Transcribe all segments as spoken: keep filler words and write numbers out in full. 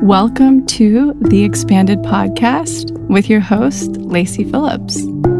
Welcome to the Expanded Podcast with your host, Lacey Phillips.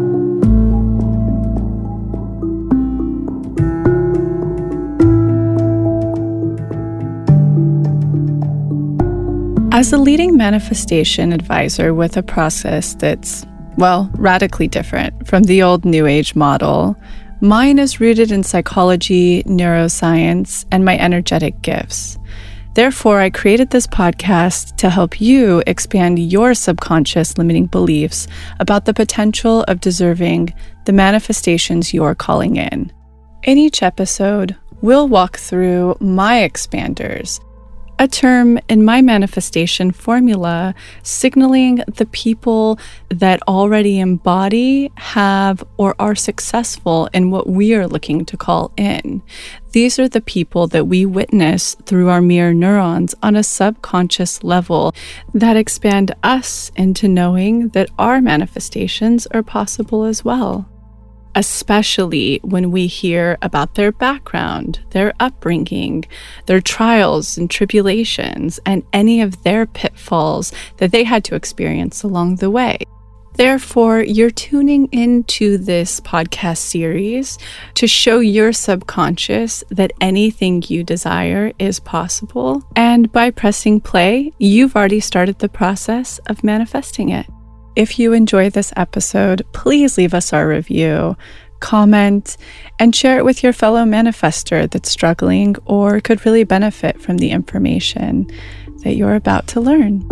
As a leading manifestation advisor with a process that's, well, radically different from the old New Age model, mine is rooted in psychology, neuroscience, and my energetic gifts. Therefore, I created this podcast to help you expand your subconscious limiting beliefs about the potential of deserving the manifestations you're calling in. In each episode, we'll walk through my expanders, a term in my manifestation formula signaling the people that already embody, have, or are successful in what we are looking to call in. These are the people that we witness through our mirror neurons on a subconscious level that expand us into knowing that our manifestations are possible as well. Especially when we hear about their background, their upbringing, their trials and tribulations, and any of their pitfalls that they had to experience along the way. Therefore, you're tuning into this podcast series to show your subconscious that anything you desire is possible. And by pressing play, you've already started the process of manifesting it. If you enjoy this episode, please leave us our review, comment, and share it with your fellow manifester that's struggling or could really benefit from the information that you're about to learn.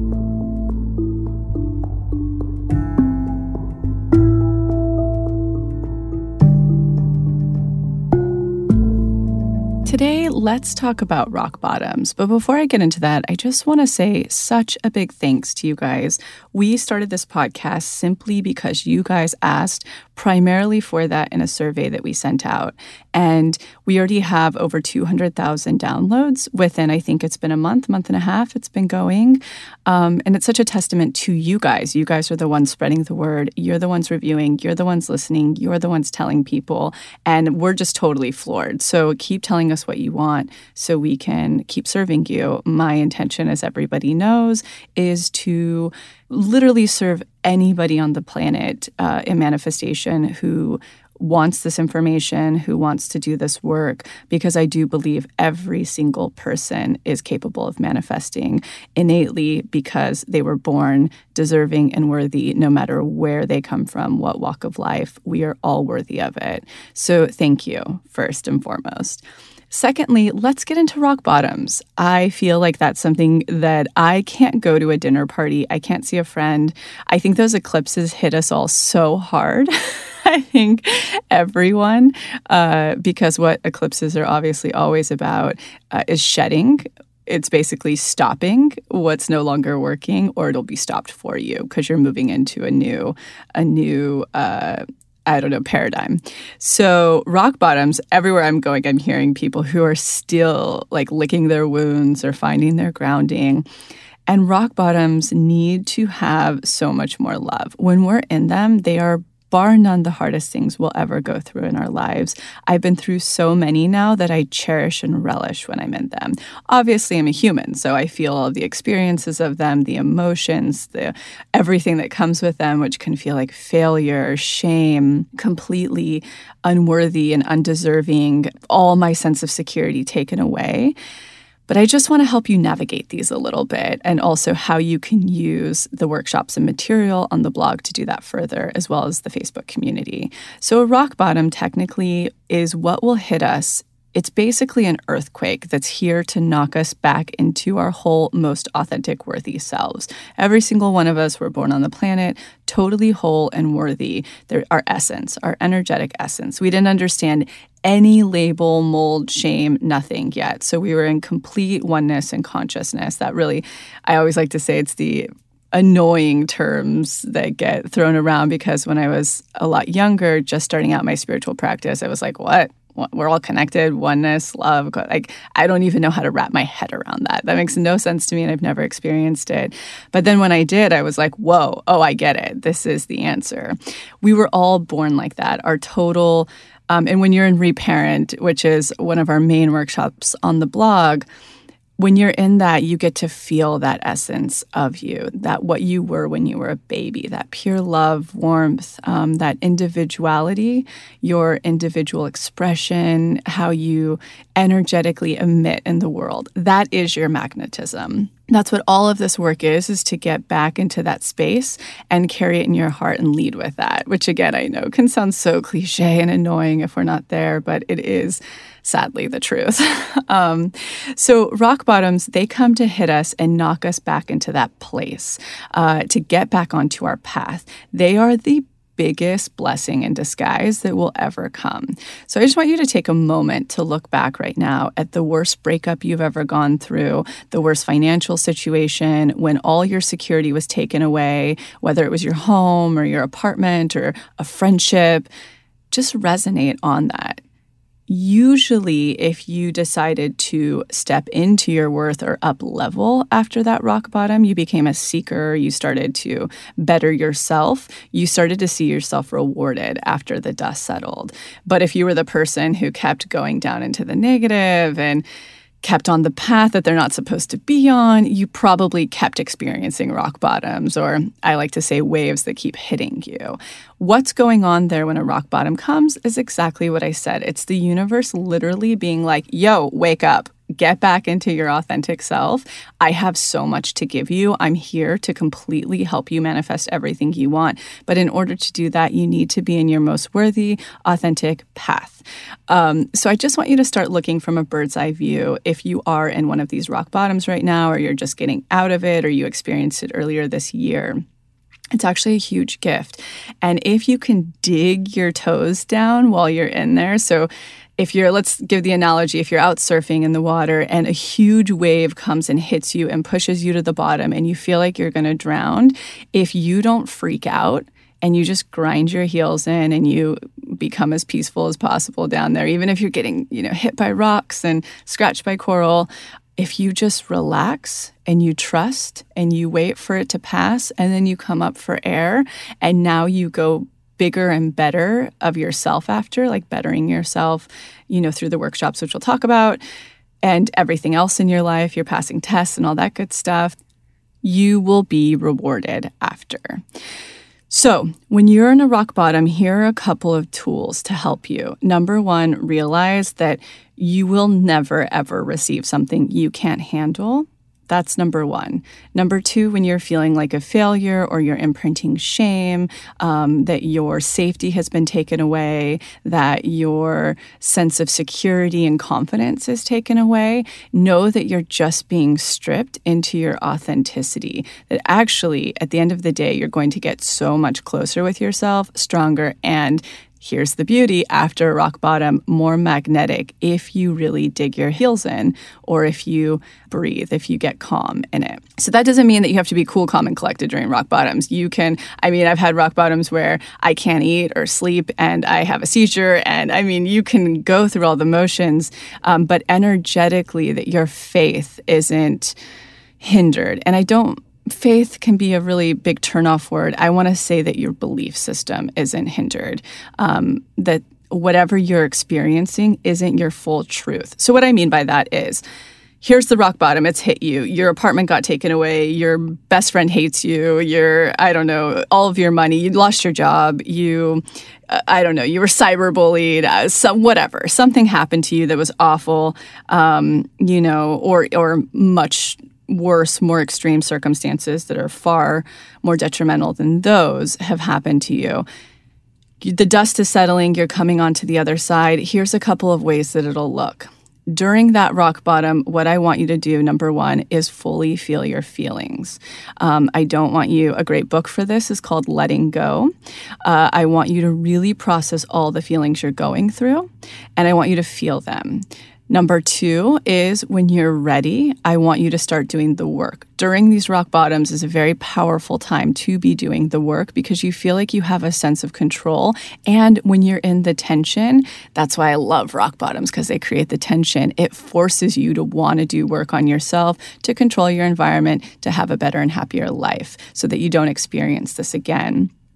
Today, let's talk about rock bottoms. But before I get into that, I just want to say such a big thanks to you guys. We started this podcast simply because you guys asked primarily for that in a survey that we sent out. And we already have over two hundred thousand downloads within, I think it's been a month, month and a half it's been going. Um, and it's such a testament to you guys. You guys are the ones spreading the word. You're the ones reviewing. You're the ones listening. You're the ones telling people. And we're just totally floored. So keep telling us what you want so we can keep serving you. My intention, as everybody knows, is to literally serve anybody on the planet uh, in manifestation who wants this information, who wants to do this work, because I do believe every single person is capable of manifesting innately because they were born deserving and worthy no matter where they come from, what walk of life. We are all worthy of it. So thank you, first and foremost. Secondly, let's get into rock bottoms. I feel like that's something that I can't go to a dinner party. I can't see a friend. I think those eclipses hit us all so hard. I think everyone, uh, because what eclipses are obviously always about uh, is shedding. It's basically stopping what's no longer working, or it'll be stopped for you because you're moving into a new, a new, uh, I don't know, paradigm. So rock bottoms, everywhere I'm going, I'm hearing people who are still like licking their wounds or finding their grounding. And rock bottoms need to have so much more love. When we're in them, they are bar none the hardest things we'll ever go through in our lives. I've been through so many now that I cherish and relish when I'm in them. Obviously, I'm a human, so I feel all the experiences of them, the emotions, the everything that comes with them, which can feel like failure, shame, completely unworthy and undeserving, all my sense of security taken away. But I just want to help you navigate these a little bit, and also how you can use the workshops and material on the blog to do that further, as well as the Facebook community. So a rock bottom technically is what will hit us. It's basically an earthquake that's here to knock us back into our whole, most authentic, worthy selves. Every single one of us were born on the planet totally whole and worthy. They're our essence, our energetic essence. We didn't understand any label, mold, shame, nothing yet. So we were in complete oneness and consciousness. That really, I always like to say it's the annoying terms that get thrown around, because when I was a lot younger, just starting out my spiritual practice, I was like, what? We're all connected, oneness, love. Like, I don't even know how to wrap my head around that. That makes no sense to me, and I've never experienced it. But then when I did, I was like, whoa, oh, I get it. This is the answer. We were all born like that. Our total, um, and when you're in Reparent, which is one of our main workshops on the blog, when you're in that, you get to feel that essence of you, that what you were when you were a baby, that pure love, warmth, um, that individuality, your individual expression, how you energetically emit in the world. That is your magnetism. That's what all of this work is, is to get back into that space and carry it in your heart and lead with that, which again, I know can sound so cliche and annoying if we're not there, but it is sadly the truth. um, so rock bottoms, they come to hit us and knock us back into that place, uh, to get back onto our path. They are the biggest blessing in disguise that will ever come. So I just want you to take a moment to look back right now at the worst breakup you've ever gone through, the worst financial situation, when all your security was taken away, whether it was your home or your apartment or a friendship. Just resonate on that. Usually, if you decided to step into your worth or up level after that rock bottom, you became a seeker, you started to better yourself, you started to see yourself rewarded after the dust settled. But if you were the person who kept going down into the negative and kept on the path that they're not supposed to be on, you probably kept experiencing rock bottoms, or I like to say waves that keep hitting you. What's going on there when a rock bottom comes is exactly what I said. It's the universe literally being like, yo, wake up. Get back into your authentic self. I have so much to give you. I'm here to completely help you manifest everything you want. But in order to do that, you need to be in your most worthy, authentic path. Um, so I just want you to start looking from a bird's eye view. If you are in one of these rock bottoms right now, or you're just getting out of it, or you experienced it earlier this year, it's actually a huge gift. And if you can dig your toes down while you're in there, so if you're, let's give the analogy, if you're out surfing in the water and a huge wave comes and hits you and pushes you to the bottom and you feel like you're going to drown, if you don't freak out and you just grind your heels in and you become as peaceful as possible down there, even if you're getting, you know, hit by rocks and scratched by coral, if you just relax and you trust and you wait for it to pass and then you come up for air and now you go bigger and better of yourself after, like bettering yourself, you know, through the workshops, which we'll talk about, and everything else in your life, you're passing tests and all that good stuff, you will be rewarded after. So when you're in a rock bottom, here are a couple of tools to help you. Number one, realize that you will never, ever receive something you can't handle. That's number one. Number two, when you're feeling like a failure or you're imprinting shame, um, that your safety has been taken away, that your sense of security and confidence is taken away, know that you're just being stripped into your authenticity. That actually, at the end of the day, you're going to get so much closer with yourself, stronger, and here's the beauty, after rock bottom, more magnetic if you really dig your heels in, or if you breathe, if you get calm in it. So that doesn't mean that you have to be cool, calm, and collected during rock bottoms. You can, I mean, I've had rock bottoms where I can't eat or sleep and I have a seizure. And I mean, you can go through all the motions, um, but energetically that your faith isn't hindered. And I don't Faith can be a really big turnoff word. I want to say that your belief system isn't hindered, um, that whatever you're experiencing isn't your full truth. So what I mean by that is, here's the rock bottom. It's hit you. Your apartment got taken away. Your best friend hates you. Your, I don't know, all of your money. You lost your job. You, uh, I don't know, you were cyberbullied. Uh, some whatever. Something happened to you that was awful. Um, you know, or or much worse, more extreme circumstances that are far more detrimental than those have happened to you. The dust is settling. You're coming onto the other side. Here's a couple of ways that it'll look. During that rock bottom, what I want you to do, number one, is fully feel your feelings. Um, I don't want you, a great book for this is called Letting Go. Uh, I want you to really process all the feelings you're going through, and I want you to feel them. Number two is when you're ready, I want you to start doing the work. During these rock bottoms is a very powerful time to be doing the work because you feel like you have a sense of control. And when you're in the tension, that's why I love rock bottoms, because they create the tension. It forces you to want to do work on yourself, to control your environment, to have a better and happier life so that you don't experience this again.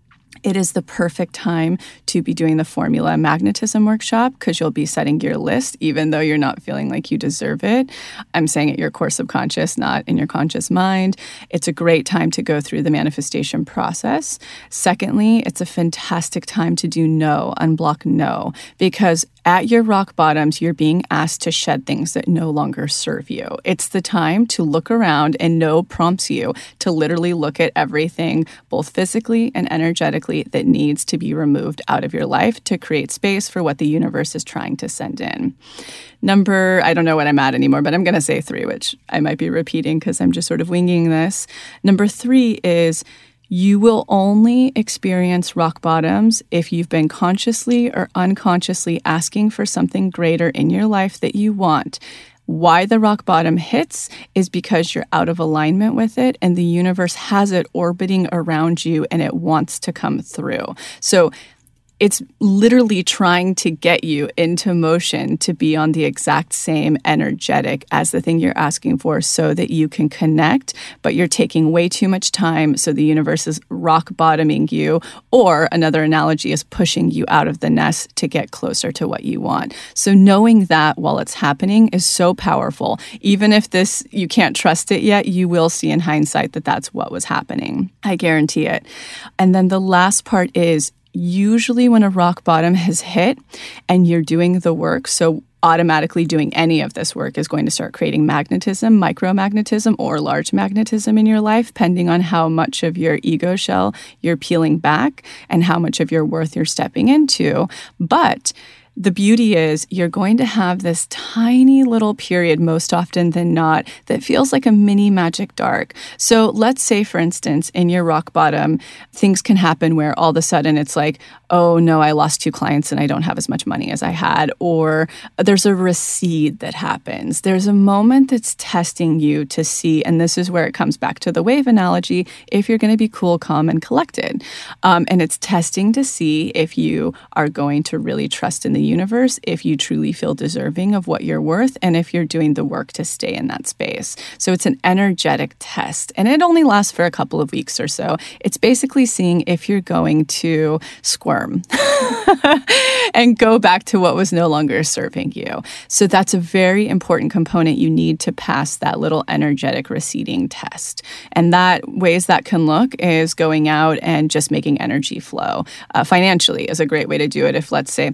It is the perfect time to be doing the Formula Magnetism workshop because you'll be setting your list even though you're not feeling like you deserve it. I'm saying it your core subconscious, not in your conscious mind. It's a great time to go through the manifestation process. Secondly, it's a fantastic time to do no, unblock no, because at your rock bottoms, you're being asked to shed things that no longer serve you. It's the time to look around, and no prompts you to literally look at everything, both physically and energetically, that needs to be removed out of your life to create space for what the universe is trying to send in. Number, I don't know what I'm at anymore, but I'm going to say three, which I might be repeating because I'm just sort of winging this. Number three is you will only experience rock bottoms if you've been consciously or unconsciously asking for something greater in your life that you want. Why the rock bottom hits is because you're out of alignment with it and the universe has it orbiting around you and it wants to come through. So it's literally trying to get you into motion to be on the exact same energetic as the thing you're asking for so that you can connect, but you're taking way too much time, so the universe is rock bottoming you, or another analogy is pushing you out of the nest to get closer to what you want. So knowing that while it's happening is so powerful. Even if this, you can't trust it yet, you will see in hindsight that that's what was happening. I guarantee it. And then the last part is, usually when a rock bottom has hit and you're doing the work, so automatically doing any of this work is going to start creating magnetism, micromagnetism, or large magnetism in your life, depending on how much of your ego shell you're peeling back and how much of your worth you're stepping into. But the beauty is you're going to have this tiny little period, most often than not, that feels like a mini magic dark. So let's say, for instance, in your rock bottom, things can happen where all of a sudden it's like, oh no, I lost two clients and I don't have as much money as I had. Or there's a recede that happens. There's a moment that's testing you to see, and this is where it comes back to the wave analogy, if you're going to be cool, calm, and collected. Um, and it's testing to see if you are going to really trust in the universe, if you truly feel deserving of what you're worth, and if you're doing the work to stay in that space. So it's an energetic test, and it only lasts for a couple of weeks or so. It's basically seeing if you're going to squirm and go back to what was no longer serving you. So that's a very important component. You need to pass that little energetic receding test. And that ways that can look is going out and just making energy flow. Uh, financially is a great way to do it. If, let's say,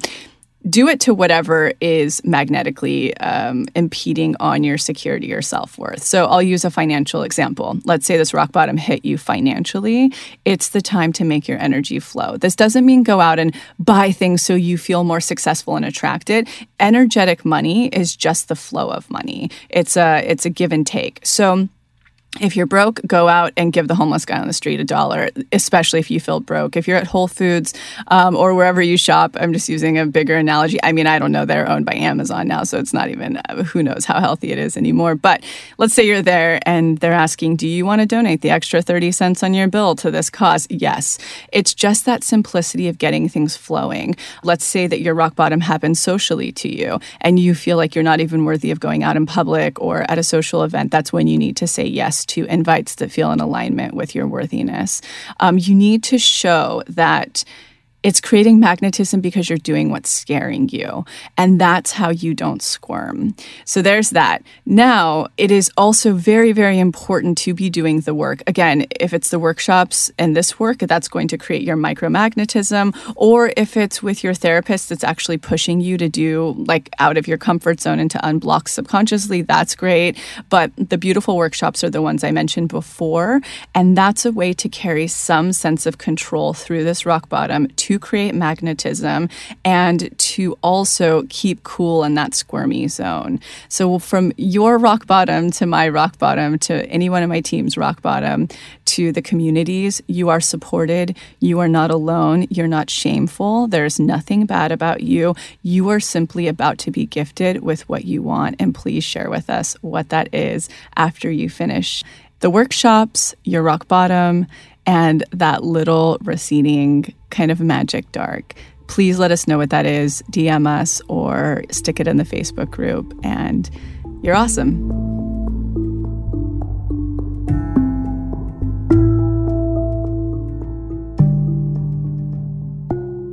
do it to whatever is magnetically um, impeding on your security or self-worth. So I'll use a financial example. Let's say this rock bottom hit you financially. It's the time to make your energy flow. This doesn't mean go out and buy things so you feel more successful and attracted. Energetic money is just the flow of money. It's a, it's a give and take. So if you're broke, go out and give the homeless guy on the street a dollar, especially if you feel broke. If you're at Whole Foods um, or wherever you shop, I'm just using a bigger analogy. I mean, I don't know, they're owned by Amazon now, so it's not even, uh, who knows how healthy it is anymore. But let's say you're there and they're asking, do you want to donate the extra thirty cents on your bill to this cause? Yes. It's just that simplicity of getting things flowing. Let's say that your rock bottom happens socially to you and you feel like you're not even worthy of going out in public or at a social event. That's when you need to say yes to invites that feel in alignment with your worthiness. Um, you need to show that it's creating magnetism because you're doing what's scaring you. And that's how you don't squirm. So there's that. Now, it is also very, very important to be doing the work. Again, if it's the workshops and this work, that's going to create your micromagnetism. Or if it's with your therapist that's actually pushing you to do like out of your comfort zone and to unblock subconsciously, that's great. But the beautiful workshops are the ones I mentioned before. And that's a way to carry some sense of control through this rock bottom to create magnetism and to also keep cool in that squirmy zone. So from your rock bottom to my rock bottom to any one of my team's rock bottom to the communities, you are supported. You are not alone. You're not shameful. There's nothing bad about you. You are simply about to be gifted with what you want. And please share with us what that is after you finish the workshops, your rock bottom, and that little receding kind of magic dark. Please let us know what that is. D M us or stick it in the Facebook group. And you're awesome.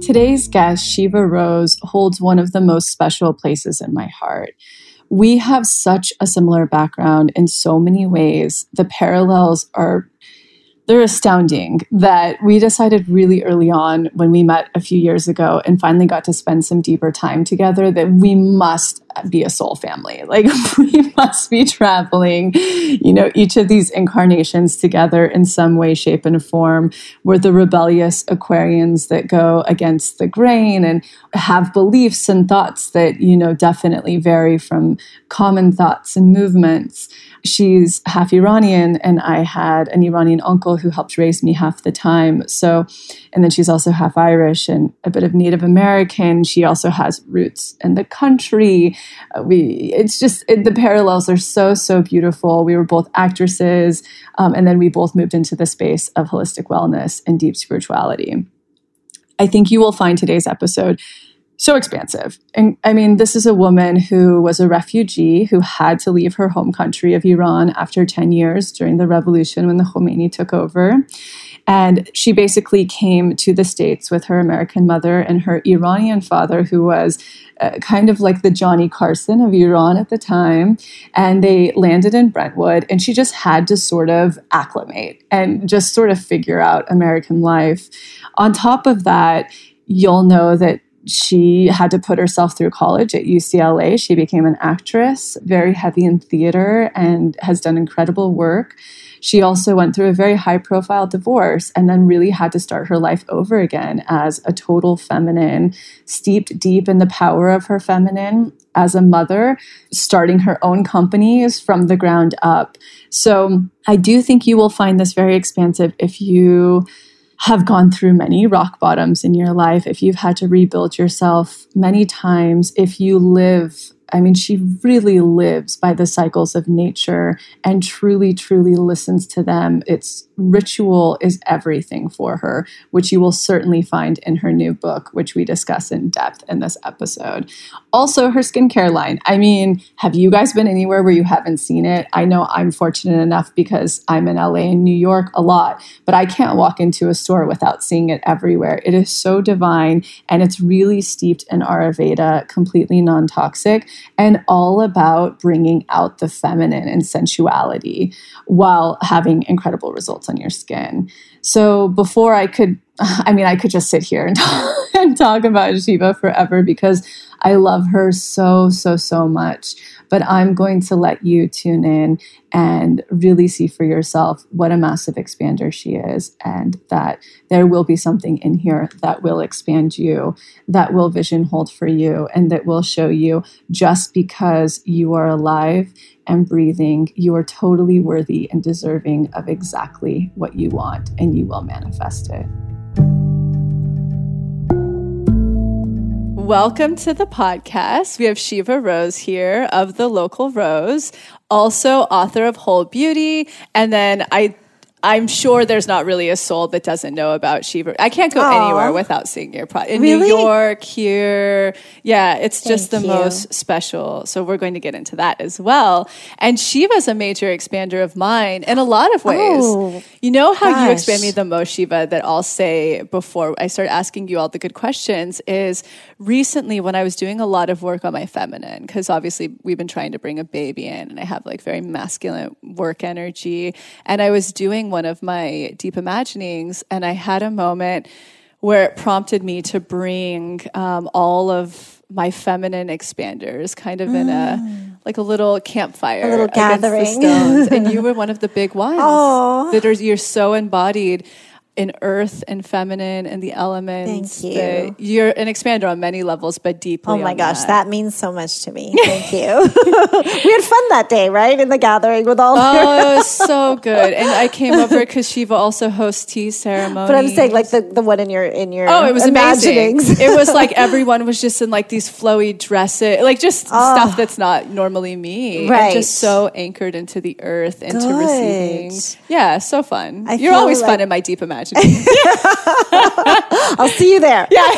Today's guest, Shiva Rose, holds one of the most special places in my heart. We have such a similar background in so many ways. The parallels are They're astounding that we decided really early on when we met a few years ago and finally got to spend some deeper time together that we must be a soul family. Like we must be traveling, you know, each of these incarnations together in some way, shape, and form. We're the rebellious Aquarians that go against the grain and have beliefs and thoughts that, you know, definitely vary from common thoughts and movements. She's half Iranian, and I had an Iranian uncle who helped raise me half the time. So, and then she's also half Irish and a bit of Native American. She also has roots in the country. Uh, we, it's just, it, the parallels are so, so beautiful. We were both actresses, um, and then we both moved into the space of holistic wellness and deep spirituality. I think you will find today's episode so expansive. And I mean, this is a woman who was a refugee who had to leave her home country of Iran after ten years during the revolution when the Khomeini took over. And she basically came to the States with her American mother and her Iranian father, who was uh, kind of like the Johnny Carson of Iran at the time. And they landed in Brentwood, and she just had to sort of acclimate and just sort of figure out American life. On top of that, you'll know that she had to put herself through college at U C L A. She became an actress, very heavy in theater, and has done incredible work. She also went through a very high-profile divorce and then really had to start her life over again as a total feminine, steeped deep in the power of her feminine as a mother, starting her own companies from the ground up. So I do think you will find this very expansive if you have gone through many rock bottoms in your life, if you've had to rebuild yourself many times, if you live, I mean, she really lives by the cycles of nature and truly, truly listens to them. It's ritual is everything for her, which you will certainly find in her new book, which we discuss in depth in this episode. Also, her skincare line. I mean, have you guys been anywhere where you haven't seen it? I know I'm fortunate enough because I'm in L A and New York a lot, but I can't walk into a store without seeing it everywhere. It is so divine, and it's really steeped in Ayurveda, completely non-toxic, and all about bringing out the feminine and sensuality while having incredible results on your skin. So before I could, I mean, I could just sit here and talk, and talk about Shiva forever because I love her so, so, so much. But I'm going to let you tune in and really see for yourself what a massive expander she is, and that there will be something in here that will expand you, that will vision hold for you, and that will show you just because you are alive and breathing, you are totally worthy and deserving of exactly what you want, and you will manifest it. Welcome to the podcast. We have Shiva Rose here of The Local Rose, also author of Whole Beauty. And then I, I'm sure there's not really a soul that doesn't know about Shiva. I can't go Aww. anywhere without seeing your product. In really? New York, here. Yeah, it's just Thank the you. most special. So we're going to get into that as well. And Shiva's a major expander of mine in a lot of ways. Oh, you know how gosh. you expand me the most, Shiva, that I'll say before I start asking you all the good questions is recently when I was doing a lot of work on my feminine, because obviously we've been trying to bring a baby in and I have like very masculine work energy. And I was doing one of my deep imaginings, and I had a moment where it prompted me to bring um, all of my feminine expanders kind of mm. in a, like a little campfire. A little gathering. Against the stones. And you were one of the big ones. Oh. That are, you're so embodied in earth and feminine and the elements. Thank you. You're an expander on many levels, but deeply Oh my on gosh, that. that means so much to me. Thank you. We had fun that day, right? In the gathering with all Oh, your... it was so good. And I came over because Shiva also hosts tea ceremonies. But I'm saying like the, the one in your in your Oh, it was amazing. imaginings. It was like everyone was just in like these flowy dresses, like just oh. stuff that's not normally me. Right. And just so anchored into the earth, into Good. receiving. Yeah, so fun. I You're always like... fun in my deep imaginings. I'll see you there. Yeah.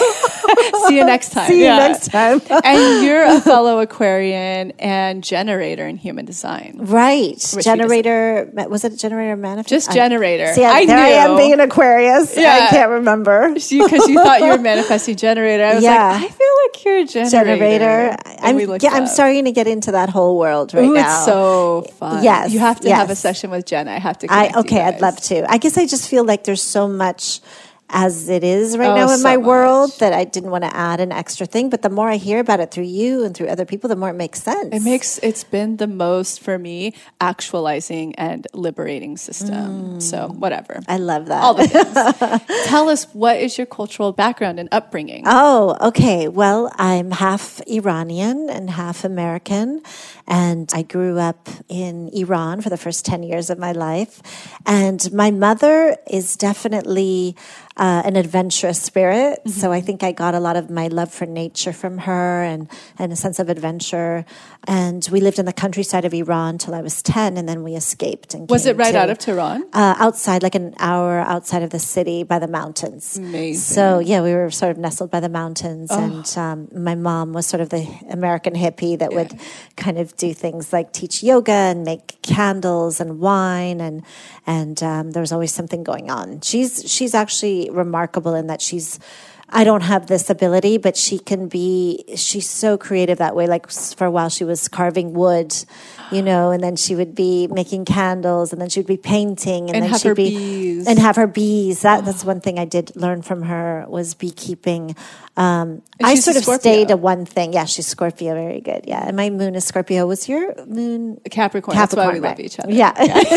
See you next time. See you Yeah. next time. And you're a fellow Aquarian and generator in human design. Right. Which Generator, was it generator manifest? Just I- generator. See, I, I there knew. I am being an Aquarius. Yeah. I can't remember. Because you, you thought you were manifesting generator. I was Yeah. like, I feel like you're a generator. Generator. And I'm, we looked yeah, I'm up. starting to get into that whole world right Ooh, now. it's so fun. Yes, You have to have a yes. session with Jen. I have to I connect you okay, I'd guys. love to. I guess I just feel like there's so much as it is right Oh, now in so my world much. that I didn't want to add an extra thing. But the more I hear about it through you and through other people, the more it makes sense. It makes it's been the most for me actualizing and liberating system. Mm. So whatever. I love that. All the things. Tell us, what is your cultural background and upbringing? Oh, okay. Well, I'm half Iranian and half American. And I grew up in Iran for the first ten years of my life. And my mother is definitely uh, an adventurous spirit. Mm-hmm. So I think I got a lot of my love for nature from her and, and a sense of adventure. And we lived in the countryside of Iran till I was ten, and then we escaped. And Was came it right to, out of Tehran? Uh, outside, like an hour outside of the city by the mountains. Amazing. So, yeah, we were sort of nestled by the mountains. Oh. And um, my mom was sort of the American hippie that Yeah. would kind of do things like teach yoga and make candles and wine. And and um, there was always something going on. She's She's actually remarkable in that she's, I don't have this ability, but she can be, she's so creative that way. Like for a while she was carving wood, you know, and then she would be making candles, and then she would be painting, and, And then have she'd her be, bees. and have her bees. That, that's one thing I did learn from her was beekeeping. Um, And I she's a sort of Scorpio. stayed at one thing. Yeah, she's Scorpio. Very good. Yeah. And my moon is Scorpio. Was your moon Capricorn. Capricorn? That's why we right. love each other. Yeah.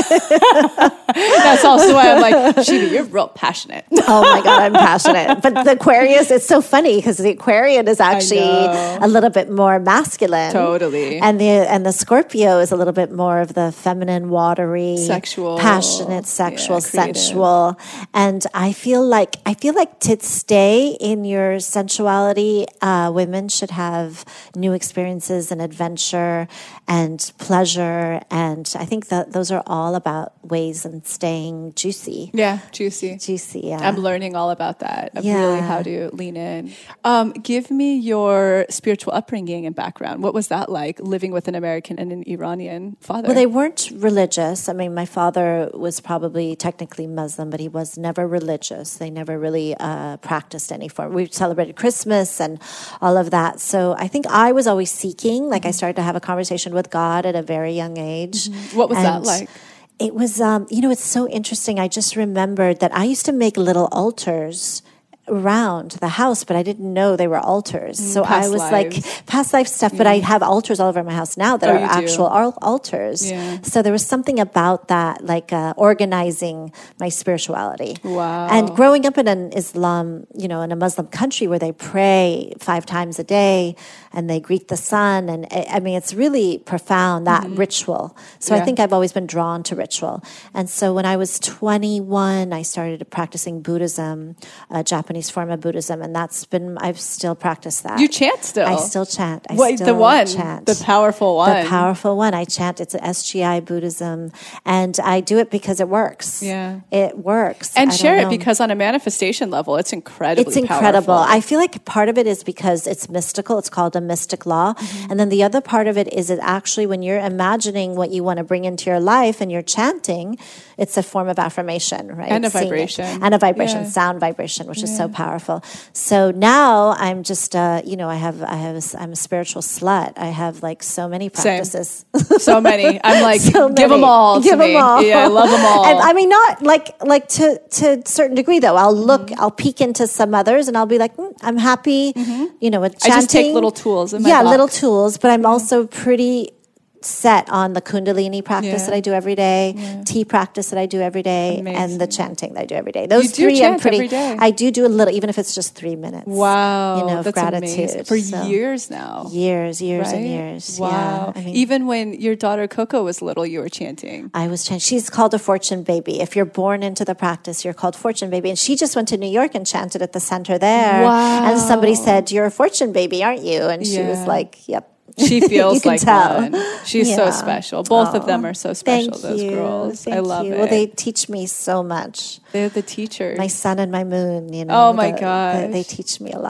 That's also why I'm like, Shiva, you're real passionate. Oh my God, I'm passionate. But the Aquarius, it's so funny because the Aquarian is actually know. a little bit more masculine. Totally. And the and the Scorpio is a little bit more of the feminine, watery, Sexual. passionate, sexual, Yeah, creative. sensual. And I feel like I feel like to stay in your sensuality, uh, women should have new experiences and adventure and pleasure. And I think that those are all about ways in staying juicy. Yeah, juicy. Juicy, yeah. I'm learning all about that, of Yeah. really how to lean in. Um, give me your spiritual upbringing and background. What was that like, living with an American and an Iranian father? Well, they weren't religious. I mean, my father was probably technically Muslim, but he was never religious. They never really uh, practiced any form. We celebrated Christmas and all of that. So I think I was always seeking. Like I started to have a conversation with God at a very young age. What was that And like? It was, um, you know, it's so interesting. I just remembered that I used to make little altars around the house, but I didn't know they were altars. So I past was lives. like, past life stuff, but I have altars all over my house now that Oh, are you do? actual al- altars. Yeah. So there was something about that, like uh, organizing my spirituality. Wow. And growing up in an Islam, you know, in a Muslim country where they pray five times a day and they greet the sun. And I I mean, it's really profound, that ritual. So Yeah. I think I've always been drawn to ritual. And so when I was twenty-one, I started practicing Buddhism, a Japanese form of Buddhism. And that's been, I've still practiced that. You chant still? I still chant. I What, still the one, chant. the powerful one. The powerful one. I chant. It's a S G I Buddhism. And I do it because it works. Yeah. It works. And I share don't it know. because on a manifestation level, it's incredibly It's incredible. powerful. I feel like part of it is because it's mystical. It's called a mystic law. Mm-hmm. And then the other part of it is it actually when you're imagining what you want to bring into your life and you're chanting, it's a form of affirmation, right? And a Seeing it. vibration. And a vibration, Yeah. sound vibration, which is so powerful. So now I'm just, uh, you know, I have, I have, a, I'm a spiritual slut. I have like so many practices. So many. I'm like, So give them many. all to Give me. them all. Yeah, I love them all. And I mean, not like like to to a certain degree though. I'll look, I'll peek into some others, and I'll be like, mm, I'm happy. You know, with I chanting. just take little tools in my yeah, box. little tools. But I'm also pretty set on the Kundalini practice Yeah. that I do every day, Yeah. tea practice that I do every day, and Amazing. the chanting that I do every day. Those You do three I'm chant pretty. every day. I do do a little, even if it's just three minutes. Wow, you know, of that's gratitude amazing. For So, years now. years, years, Right? and years. Wow. Yeah. I mean, Even when your daughter Coco was little, you were chanting. I was chanting. She's called a fortune baby. If you're born into the practice, you're called fortune baby. And she just went to New York and chanted at the center there. Wow. And somebody said, "You're a fortune baby, aren't you?" And she was Yeah. like, "Yep." She You feels can like tell. one. She's so Yeah. special. Both of Oh, them are so special, Thank those you. girls. Thank I love you. it. Well, they teach me so much. They're the teachers. My sun and my moon, you know. Oh, my the- gosh. the- they teach me a lot.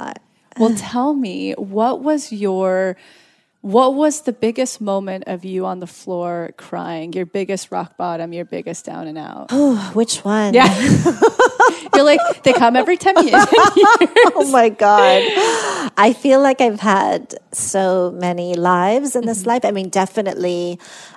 Well, tell me, what was your, what was the biggest moment of you on the floor crying? Your biggest rock bottom, your biggest down and out? Oh, which one? Yeah. You're like, they come every ten years. Oh my God. I feel like I've had so many lives in this mm-hmm. life. I mean, definitely,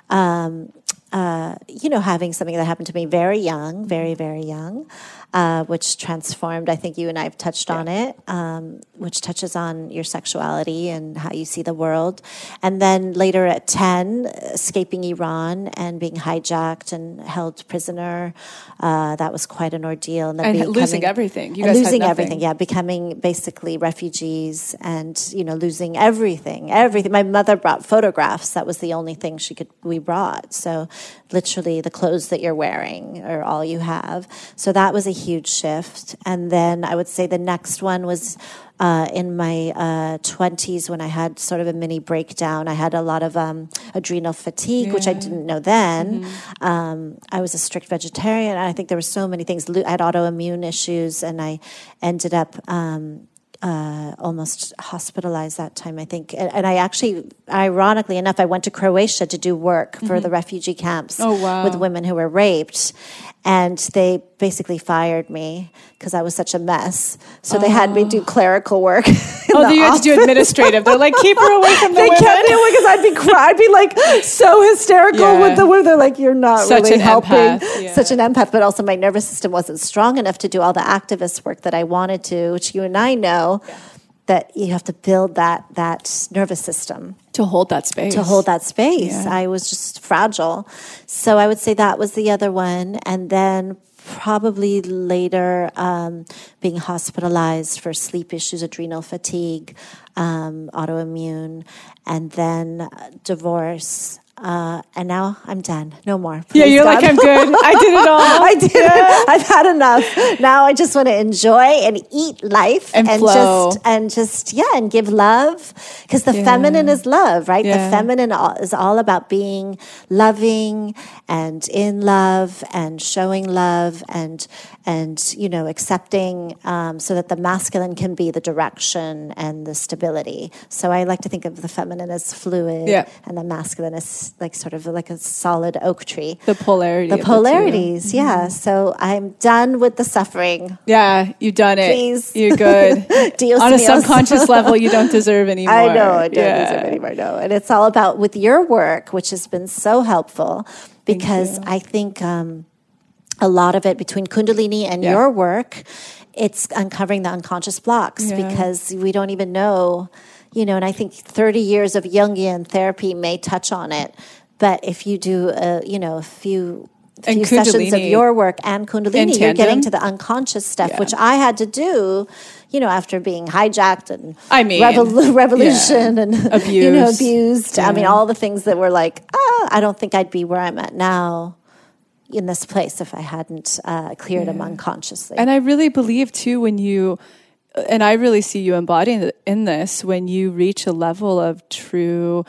um, uh, you know, having something that happened to me very young, very, very young, uh, which transformed, I think you and I have touched yeah. on it, um, which touches on your sexuality and how you see the world. And then later at ten, escaping Iran and being hijacked and held prisoner. Uh, that was quite an ordeal. And, then and becoming, losing everything. You and guys losing had everything, yeah. Becoming basically refugees and, you know, losing everything, everything. My mother brought photographs. That was the only thing she could, we brought. So literally the clothes that you're wearing are all you have. So that was a huge shift. And then I would say the next one was uh, in my uh, twenties when I had sort of a mini breakdown. I had a lot of um, adrenal fatigue, yeah. which I didn't know then. Mm-hmm. Um, I was a strict vegetarian. And I think there were so many things. I had autoimmune issues, and I ended up um, uh, almost hospitalized that time, I think. And, and I actually, ironically enough, I went to Croatia to do work for mm-hmm. the refugee camps oh, wow. with women who were raped. And they basically fired me because I was such a mess. So oh. they had me do clerical work. Oh, you had to do administrative. They're like, keep her away from the they women. They kept me away because I'd be cry- I'd be like so hysterical yeah. with the women. They're like, you're not such really an helping. Empath. Yeah. Such an empath. But also my nervous system wasn't strong enough to do all the activist work that I wanted to, which you and I know. Yeah. That you have to build that that nervous system. To hold that space. To hold that space. Yeah. I was just fragile. So I would say that was the other one. And then probably later um, being hospitalized for sleep issues, adrenal fatigue, um, autoimmune, and then divorce. Uh, and now I'm done. No more. Please, yeah, you're God. like, I'm good. I did it all. I did yeah. it. I've had enough. Now I just want to enjoy and eat life and, and flow. just and just yeah, and give love, because the yeah. feminine is love, right? Yeah. The feminine is all about being loving and in love and showing love and and you know accepting, um, so that the masculine can be the direction and the stability. So I like to think of the feminine as fluid, yeah. and the masculine as like sort of like a solid oak tree. The polarity. The polarities, the yeah. Mm-hmm. So I'm done with the suffering. Yeah, you've done it. Please. You're good. Dios On a míos. subconscious level, you don't deserve anymore. I know, I don't yeah. deserve anymore, no. And it's all about with your work, which has been so helpful, because I think um, a lot of it between Kundalini and yeah. your work, it's uncovering the unconscious blocks yeah. because we don't even know. You know, and I think thirty years of Jungian therapy may touch on it. But if you do, a, you know, a few, few sessions of your work and Kundalini, you're getting to the unconscious stuff, yeah. which I had to do, you know, after being hijacked and I mean, revol- revolution yeah. and, abused. you know, abused. Yeah. I mean, all the things that were like, ah, I don't think I'd be where I'm at now in this place if I hadn't uh, cleared yeah. them unconsciously. And I really believe, too, when you... And I really see you embodying in this when you reach a level of true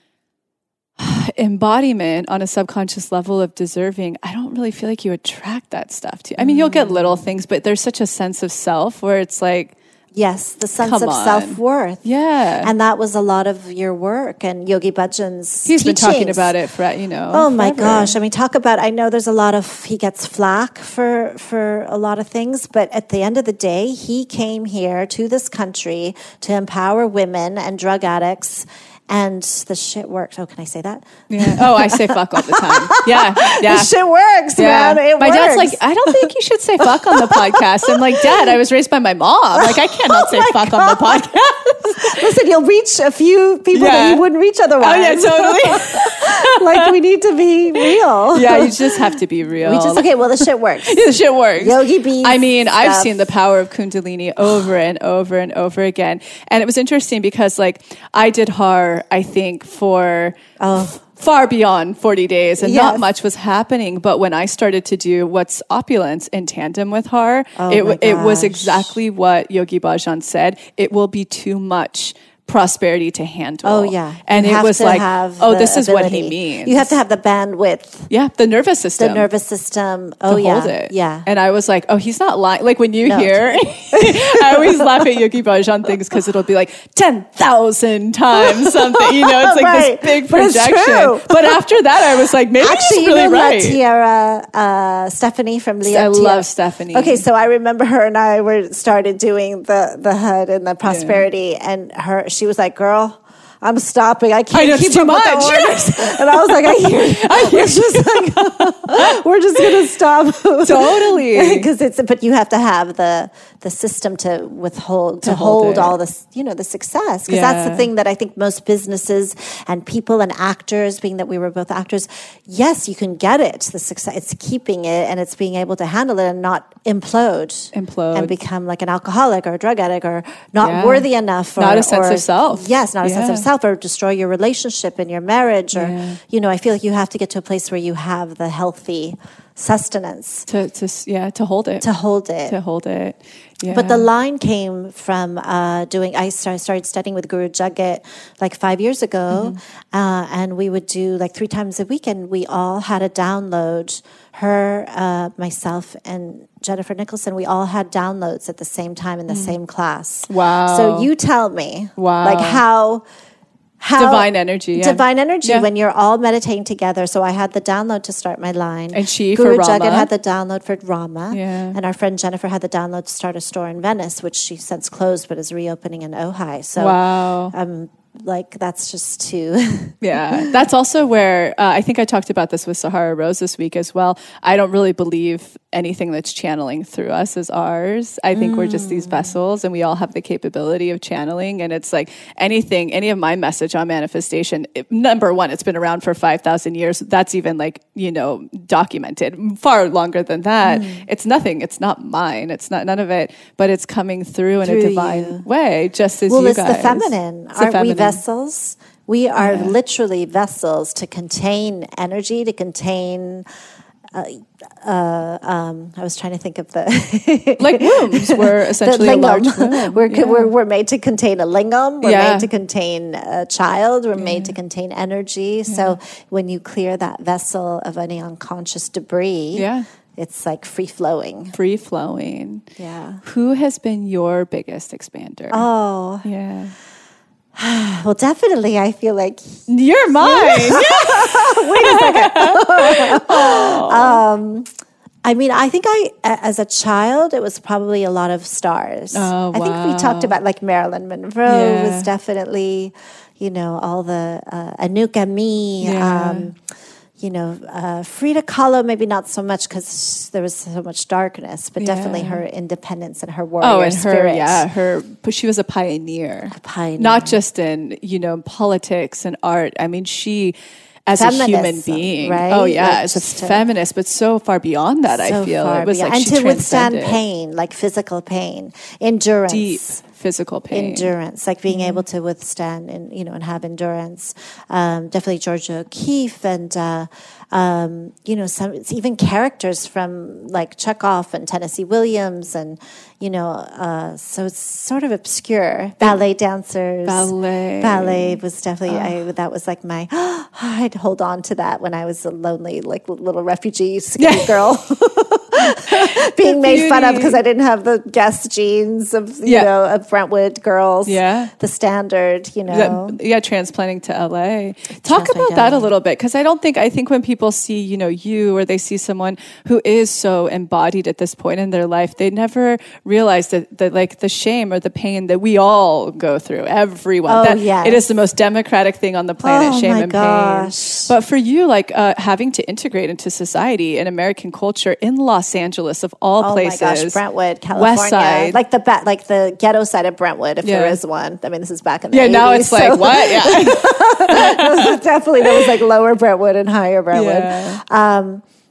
embodiment on a subconscious level of deserving. I don't really feel like you attract that stuff to you. I mean, you'll get little things, but there's such a sense of self where it's like, yes, the sense of on. self-worth. Yeah. And that was a lot of your work and Yogi Bhajan's He's teachings. been talking about it for, you know, Oh my forever. gosh. I mean, talk about, I know there's a lot of, he gets flack for, for a lot of things, but at the end of the day, he came here to this country to empower women and drug addicts. And the shit works. Oh, can I say that? Yeah. Oh, I say fuck all the time. Yeah, yeah. The shit works, yeah. man. It my works. dad's like, I don't think you should say fuck on the podcast. I'm like, Dad, I was raised by my mom. Like, I cannot oh say fuck God. on the podcast. Listen, you'll reach a few people yeah. that you wouldn't reach otherwise. Oh, yeah, totally. Like, we need to be real. Yeah, you just have to be real. We just, okay, well, the shit works. Yeah, the shit works. Yogi Bees. I mean, stuff. I've seen the power of Kundalini over and over and over again. And it was interesting because, like, I did H A R, I think, for oh. f- far beyond forty days and yes. not much was happening. But when I started to do what's opulence in tandem with H A R, oh it, it was exactly what Yogi Bhajan said. It will be too much prosperity to handle. Oh, yeah. And You it have was to like, have oh, the this is what he ability. means. You have to have the bandwidth, yeah, the nervous system. the nervous system. to Oh, yeah. hold it. Yeah. And I was like, oh, he's not lying. Like when you No. hear, I always laugh at Yogi Bhajan things because it'll be like ten thousand times something. You know, it's like Right. this big But it's projection. true. But after that, I was like, maybe Actually, he's really you know right. La Tiara, uh, Stephanie from the I love Stephanie. Okay, so I remember her and I were started doing the the H U D and the prosperity, and her she was like, "Girl, I'm stopping. I can't I know, it's keep too up with the much." orders." And I was like, "I hear you. I hear we're just like, we're just gonna stop." Totally. Because it's but you have to have the the system to withhold to, To hold hold it. all this, you know, the success. Because that's the Yeah. thing that I think most businesses and people and actors, being that we were both actors, yes, you can get it. The success, it's keeping it and it's being able to handle it and not implode, Implode. and become like an alcoholic or a drug addict or not Yeah. worthy enough, or, Not a sense or- of self. Yes, not a sense Yeah. of self, or destroy your relationship and your marriage, or Yeah. you know, I feel like you have to get to a place where you have the healthy sustenance to, to, yeah, to hold it. to hold it. To hold it. Yeah. But the line came from uh, doing. I started, started studying with Guru Jagat like five years ago, Mm-hmm. uh, and we would do like three times a week, and we all had a download. Her, uh, myself, and Jennifer Nicholson. We all had downloads at the same time in the same class. Mm. Wow. So you tell me, Wow. like how. How Divine energy, yeah. Divine energy Yeah. when you're all meditating together. So I had the download to start my line. And she Guru for Jagat Rama. had the download for Rama. Yeah. And our friend Jennifer had the download to start a store in Venice, which she since closed but is reopening in Ojai. So Wow. um like that's just too Yeah, that's also where uh, I think I talked about this with Sahara Rose this week as well. I don't really believe anything that's channeling through us is ours. I think we're just these vessels and we all have the capability of channeling. And it's like anything, any of my message on manifestation, it, number one, it's been around for five thousand years. That's even like, you know, documented far longer than that. Mm. It's nothing. It's not mine. It's not none of it, but it's coming through in Through a divine you. way, just as well, you it's guys. the feminine. It's the Aren't we feminine. vessels? We are Yeah. literally vessels to contain energy, to contain. Uh, uh, um, I was trying to think of the Like wombs were essentially the a large lingam. womb. we're, Yeah. we're we're made to contain a lingam. We're Yeah. made to contain a child. We're made to contain energy. So when you clear that vessel of any unconscious debris, Yeah. it's like free flowing. Free flowing. Yeah. Who has been your biggest expander? Oh, Yeah. well, definitely. I feel like You're mine. I mean, I think I, a- as a child, it was probably a lot of stars. Oh, I think we wow. talked about like Marilyn Monroe Yeah. was definitely, you know, all the uh, Anuka Me, Yeah. um, you know, uh, Frida Kahlo, maybe not so much because there was so much darkness, but definitely Yeah. her independence and her warrior Oh, and her, spirit. yeah, her, but she was a pioneer. A pioneer. Not just in, you know, politics and art. I mean, she, as a human Feminism, being, right? oh yeah, Like as a just to- feminist, but so far beyond that, I So feel far it was beyond. like and she to withstand transcended pain, like physical pain, endurance. deep physical pain. Endurance, like being able to withstand and you know and have endurance. Um, definitely Georgia O'Keeffe and uh, um, you know some it's even characters from like Chekhov and Tennessee Williams and you know uh, so it's sort of obscure. Ballet dancers, Ballet. ballet was definitely I, that was like my I'd hold on to that when I was a lonely like little refugee skinny girl. Being made fun of because I didn't have the Guess jeans of you Yeah. know of Brentwood girls. Yeah. The standard, you know. That- yeah, transplanting to L A. Talk Transplanting about to that L A. a little bit because I don't think I think when people see you know you or they see someone who is so embodied at this point in their life, they never realize that that like the shame or the pain that we all go through. Everyone. Oh, that, yes. It is the most democratic thing on the planet. Oh, shame my and gosh. pain. But for you, like uh, having to integrate into society and American culture in Los Angeles of all Oh places, my gosh, Brentwood, California, West Side, like the ba- like the ghetto side of Brentwood, if Yeah. there is one. I mean, this is back in the yeah. eighties, Now it's like so- what? Yeah. Definitely, there was like lower Brentwood and higher Brentwood. Yeah. Um,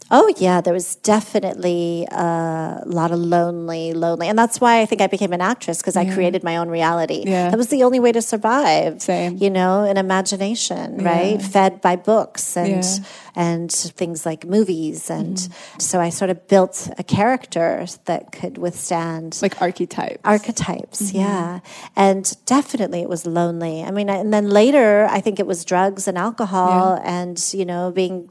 Oh, yeah, there was definitely a lot of lonely, lonely. And that's why I think I became an actress, because yeah. I created my own reality. Yeah. That was the only way to survive. Same. You know, an imagination, yeah. right? Fed by books and yeah. and things like movies. And mm-hmm. so I sort of built a character that could withstand... Like archetypes. Archetypes, mm-hmm. yeah. And definitely it was lonely. I mean, and then later, I think it was drugs and alcohol yeah. and, you know, being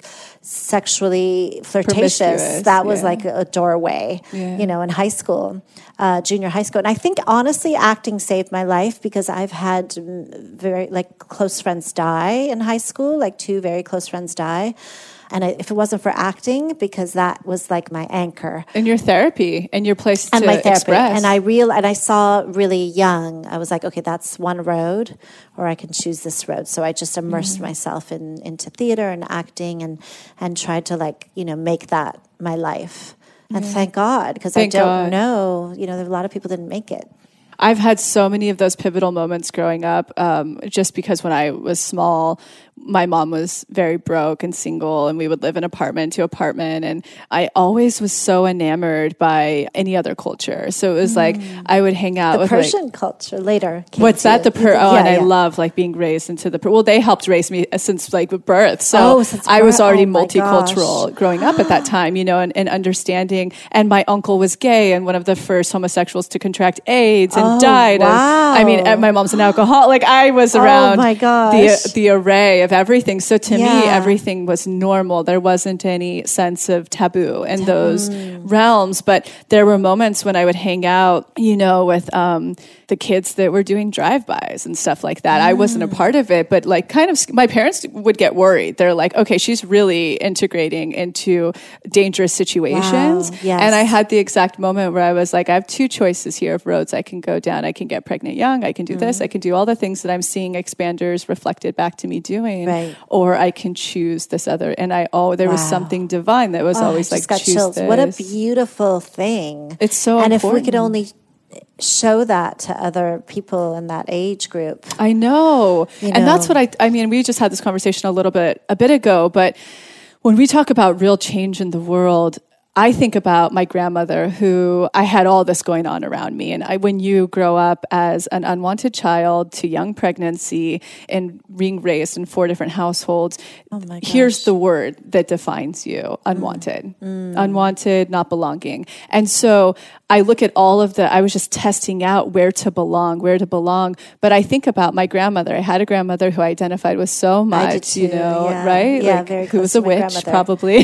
sexually flirtatious. That was yeah. like a doorway, yeah. you know, in high school, uh, junior high school. And I think, honestly, acting saved my life, because I've had very, like, close friends die in high school, like two very close friends die. And I, if it wasn't for acting, because that was like my anchor. And your therapy and your place and to my therapy. express. And I real and I saw really young, I was like, okay, that's one road, or I can choose this road. So I just immersed mm. myself in into theater and acting, and and tried to, like, you know, make that my life. And yeah. thank God, because I don't God. know, you know, there, a lot of people didn't make it. I've had so many of those pivotal moments growing up, um, just because when I was small, my mom was very broke and single, and we would live in apartment to apartment. And I always was so enamored by any other culture. So it was mm. like I would hang out the with Persian like, culture later. What's that? The per? Oh, yeah, and yeah. I love like being raised into the. Per- well, they helped raise me since like birth. So oh, since I was already oh multicultural gosh. growing up at that time, you know, and, and understanding. And my uncle was gay and one of the first homosexuals to contract AIDS and oh, died. Wow. And, I mean, my mom's an alcoholic. Like I was around oh my gosh. the the array of everything. So to yeah. me, everything was normal. There wasn't any sense of taboo in mm. those realms. But there were moments when I would hang out, you know, with um, the kids that were doing drive-bys and stuff like that. Mm. I wasn't a part of it, but like kind of my parents would get worried. They're like, okay, she's really integrating into dangerous situations. Wow. Yes. And I had the exact moment where I was like, I have two choices here of roads I can go down. I can get pregnant young. I can do mm. this. I can do all the things that I'm seeing expanders reflected back to me doing. Right. Or I can choose this other. And I, oh, there wow. was something divine that was oh, always I like, got choose chills. this. What a beautiful thing. It's so and important. And if we could only show that to other people in that age group. I know. You and know. that's what I, I mean, we just had this conversation a little bit, a bit ago, but when we talk about real change in the world, I think about my grandmother, who I had all this going on around me. And I, when you grow up as an unwanted child to young pregnancy and being raised in four different households, oh my gosh. Here's the word that defines you: unwanted, mm. Mm. unwanted, not belonging. And so I look at all of the, I was just testing out where to belong, where to belong. But I think about my grandmother. I had a grandmother who I identified with so much, I did too, you know, yeah. right? Yeah, like, very who close was a to my witch, grandmother. probably.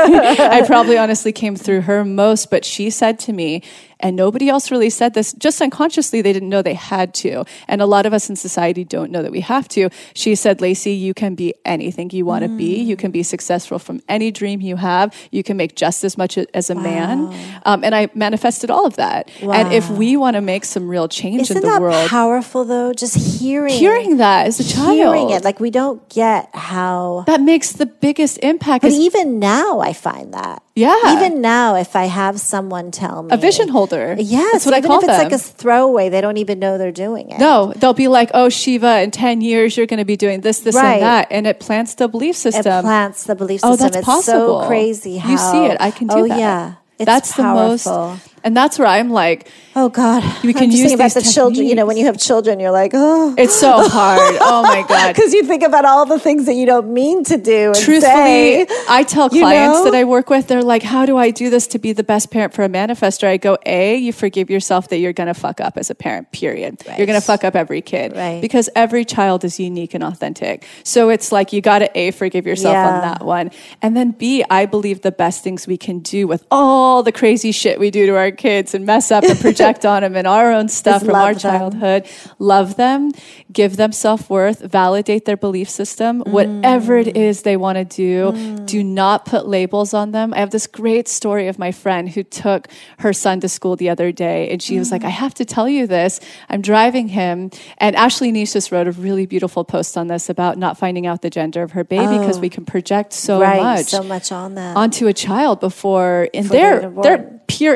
I probably honestly came through her most, but she said to me, and nobody else really said this, just unconsciously, they didn't know they had to. And a lot of us in society don't know that we have to. She said, Lacey, you can be anything you want to mm. be. You can be successful from any dream you have. You can make just as much as a wow. man. Um, and I manifested all of that. Wow. And if we want to make some real change Isn't in the that world. Powerful though? Just hearing. Hearing that as a child. Hearing it. Like we don't get how. That makes the biggest impact. But even now I find that. Yeah. Even now, if I have someone tell me. A vision holder. Yes. That's what even I call if it's them. like a throwaway, they don't even know they're doing it. No, they'll be like, oh, Shiva, in ten years, you're going to be doing this, this, right. and that. And it plants the belief system. It plants the belief Oh, system. that's it's possible. so crazy how. You see it. I can do oh, that. Oh, yeah. It's that's powerful. the most. And that's where I'm like, oh God, we can I'm just use thinking about the techniques. children. You know, when you have children, you're like, oh, it's so hard. Oh my God, because you think about all the things that you don't mean to do. And Truthfully, say, I tell clients you know? that I work with, they're like, how do I do this to be the best parent for a manifestor? I go, A, you forgive yourself that you're going to fuck up as a parent, period. Right. You're going to fuck up every kid right. because every child is unique and authentic. So it's like, you got to A, forgive yourself yeah. on that one. And then B, I believe the best things we can do with all the crazy shit we do to our kids and mess up and project on them and our own stuff from our them. childhood. Love them, give them self-worth, validate their belief system, mm. whatever it is they want to do. Mm. Do not put labels on them. I have this great story of my friend who took her son to school the other day, and she mm. was like, I have to tell you this. I'm driving him. And Ashley Nishis wrote a really beautiful post on this about not finding out the gender of her baby because oh. we can project so right, much, so much on that onto a child before, and before they're, they're pure empty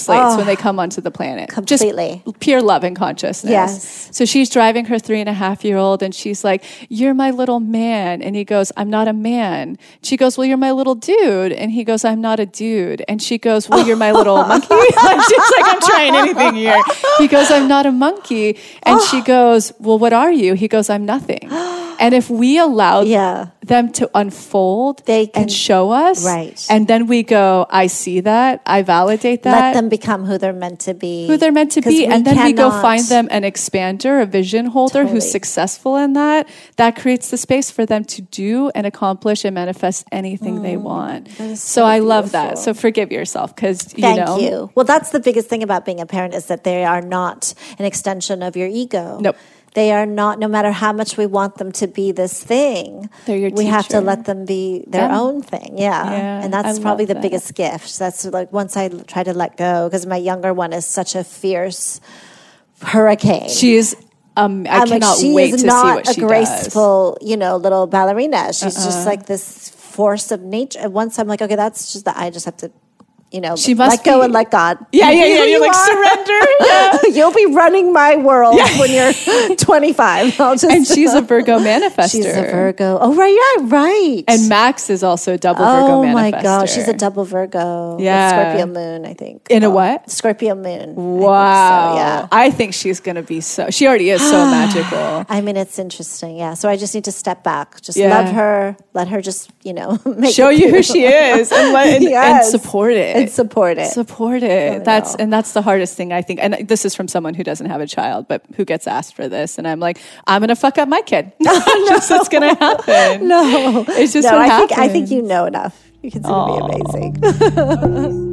slates Oh, when they come onto the planet. completely. Just pure love and consciousness. Yes. So she's driving her three and a half year old and she's like, "You're my little man." And he goes, "I'm not a man." She goes, "Well, you're my little dude." And he goes, "I'm not a dude." And she goes, "Well, you're my little monkey." Like, she's like, "I'm trying anything here." He goes, "I'm not a monkey." And she goes, "Well, what are you?" He goes, "I'm nothing." And if we allow Yeah. them to unfold They can- and show us, Right. and then we go, "I see that, I validate that." Let them become who they're meant to be. Who they're meant to 'Cause be. we And then we go cannot- find them an expander, a vision holder Totally. who's successful in that. That creates the space for them to do and accomplish and manifest anything they want. that is So so I love that. beautiful. So forgive yourself because, you Thank know. you. Well, that's the biggest thing about being a parent is that they are not an extension of your ego. Nope. They are not, no matter how much we want them to be this thing, They're your we have to teacher. let them be their Yeah. own thing. Yeah. Yeah, And that's I probably love the that. biggest gift. That's like once I try to let go, because my younger one is such a fierce hurricane. She's, um, I I'm like, cannot she wait is to not see what a she graceful, you know, little ballerina. She's Uh-uh. just like this force of nature. And once I'm like, okay, that's just that I just have to, you know, She must let go be- and let God. Yeah, You yeah, be yeah. who You're you like, are. surrender. Yeah. You'll be running my world when you're twenty-five. I'll just, And she's a Virgo manifester. she's a Virgo. Oh, right, yeah, right. And Max is also a double oh Virgo manifester. my gosh, she's a double Virgo. with Yeah. Scorpio moon, I think. In a Oh, what? Scorpio moon. Wow. I think so, yeah. I think she's going to be so, she already is so magical. I mean, it's interesting. Yeah. So I just need to step back. Just Yeah. love her. Let her just, you know, make Show it you who through. she is and, let, and, Yes. and support it. And support it. Support it. That's know. and that's the hardest thing I think. And this is from someone who doesn't have a child, but who gets asked for this. And I'm like, I'm gonna fuck up my kid. Just it's gonna happen. No. It's just no, what I happens. think I think you know enough. You consider Aw. me amazing.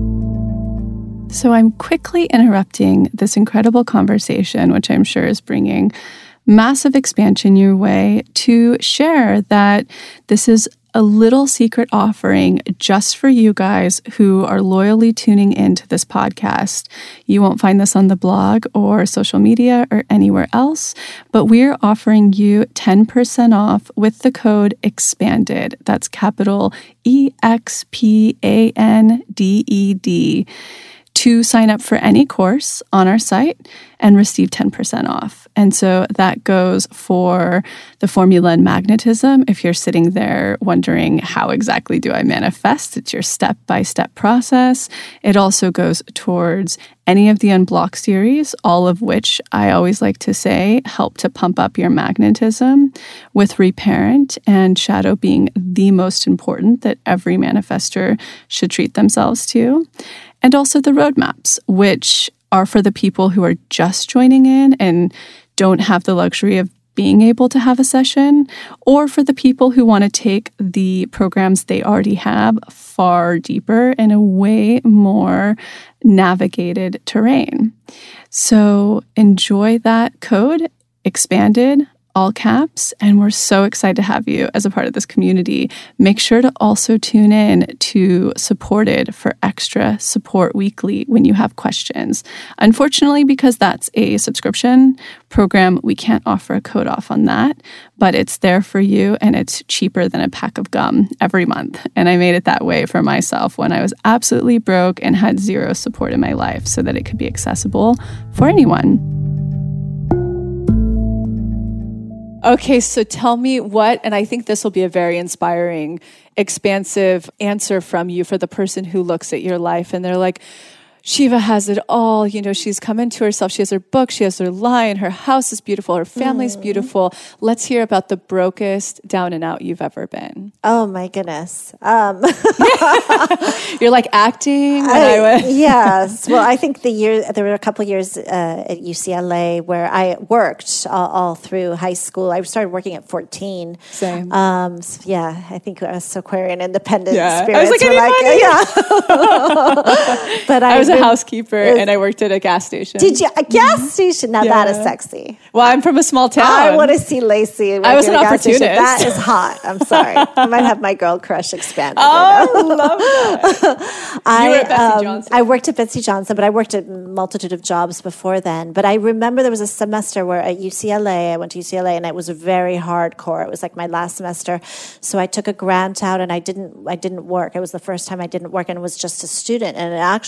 So I'm quickly interrupting this incredible conversation, which I'm sure is bringing massive expansion your way, to share that this is a little secret offering just for you guys who are loyally tuning into this podcast. You won't find this on the blog or social media or anywhere else, but we're offering you ten percent off with the code EXPANDED. That's capital E X P A N D E D. To sign up for any course on our site and receive ten percent off. And so that goes for the formula and magnetism. If you're sitting there wondering, how exactly do I manifest? It's your step-by-step process. It also goes towards any of the Unblock series, all of which I always like to say help to pump up your magnetism, with Reparent and Shadow being the most important that every manifestor should treat themselves to. And also the roadmaps, which are for the people who are just joining in and don't have the luxury of being able to have a session, or for the people who want to take the programs they already have far deeper in a way more navigated terrain. So enjoy that code, EXPANDED, all caps, and we're so excited to have you as a part of this community. Make sure to also tune in to Supported for extra support weekly when you have questions. Unfortunately, because that's a subscription program, we can't offer a code off on that, but it's there for you and it's cheaper than a pack of gum every month. And I made it that way for myself when I was absolutely broke and had zero support in my life so that it could be accessible for anyone. Okay, so tell me what, and I think this will be a very inspiring, expansive answer from you for the person who looks at your life and they're like, Shiva has it all. You know, she's come into herself. She has her book. She has her line. Her house is beautiful. Her family's Mm. beautiful. Let's hear about the brokest down and out you've ever been. Oh my goodness. Um, You're like acting when I, I- went. yes. Well, I think the year there were a couple years uh, at U C L A where I worked all, all through high school. I started working at fourteen. Same. Um, so yeah, I think us Aquarian independent Yeah. I spirits was like, were I like, yeah. But I was a been- housekeeper is- and I worked at a gas station. Did you a gas station? Now that is Yeah. sexy. Well, I'm from a small town. I want to see Lacey. I was working an at a gas station. opportunist. That is hot. I'm sorry. I might have my girl crush expanded. Oh, I love that. I, You were at Betsy um, Johnson. I worked at Betsy Johnson, but I worked at a multitude of jobs before then. But I remember there was a semester where at U C L A, I went to U C L A, and it was very hardcore. It was like my last semester, so I took a grant out, and I didn't. I didn't work. It was the first time I didn't work, and was just a student. And it actually was probably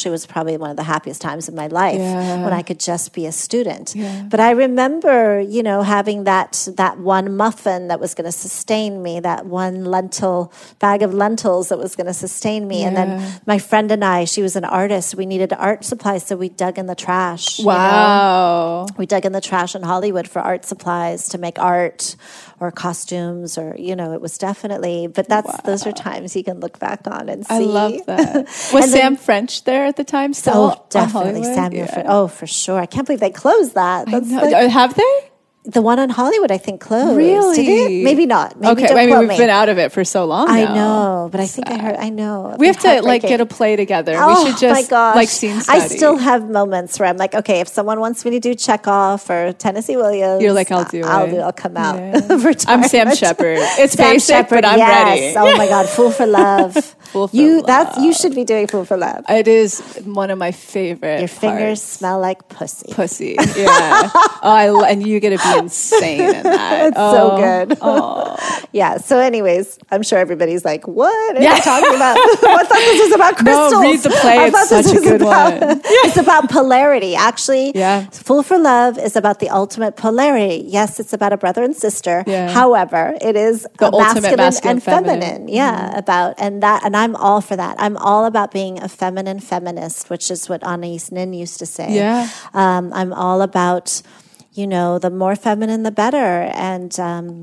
probably one of the happiest times of my life Yeah. when I could just be a student. Yeah. But I remember, you know, having that that one muffin that was going to sustain me, that one lentil bag of lentils that was going to sustain me. Yeah. And then my friend and I, she was an artist. We needed art supplies, so we dug in the trash. you know. Wow. We dug in the trash in Hollywood for art supplies to make art or costumes, or, you know, it was definitely, but that's, those are times you can look back on and see. I love that. Was And Sam then- French there at the time still? Oh, on definitely. Hollywood? Samuel. Yeah. Fr- oh, for sure. I can't believe they closed that. I That's know. like- Uh, Have they? the one on Hollywood, I think, closed. Really? Did it? Maybe not. Maybe Okay, don't I mean, quote we've me. been out of it for so long I now. know, but I think I heard, I know. We have to, like, Heartbreaking. get a play together. Oh, we should just, my gosh. like, scene I study. still have moments where I'm like, okay, if someone wants me to do Chekhov or Tennessee Williams, You're like, I'll do I'll it. do. I'll come out. Yeah. for I'm Sam retirement. Shepard. It's Sam basic, Shepard, but I'm yes. ready. Oh my God, Fool for Love. Fool for you Love. that's you should be doing Fool for Love. It is one of my favorite Your fingers parts. smell like pussy. Pussy. Yeah. oh, I, lo- and you get to be insane in that. It's so good. Oh. Yeah. So, anyways, I'm sure everybody's like, "What are Yeah. you talking about?" I thought this was about crystals. No, read the play. I It's thought this such a was good about, one. It's about polarity. Actually, Yeah. Fool for Love is about the ultimate polarity. Yes, it's about a brother and sister. Yeah. However, it is The a ultimate masculine, masculine, and feminine. feminine. Yeah, about and that, and I'm all for that. I'm all about being a feminine feminist, which is what Anais Nin used to say. Yeah. Um, I'm all about, you know, the more feminine, the better. And um,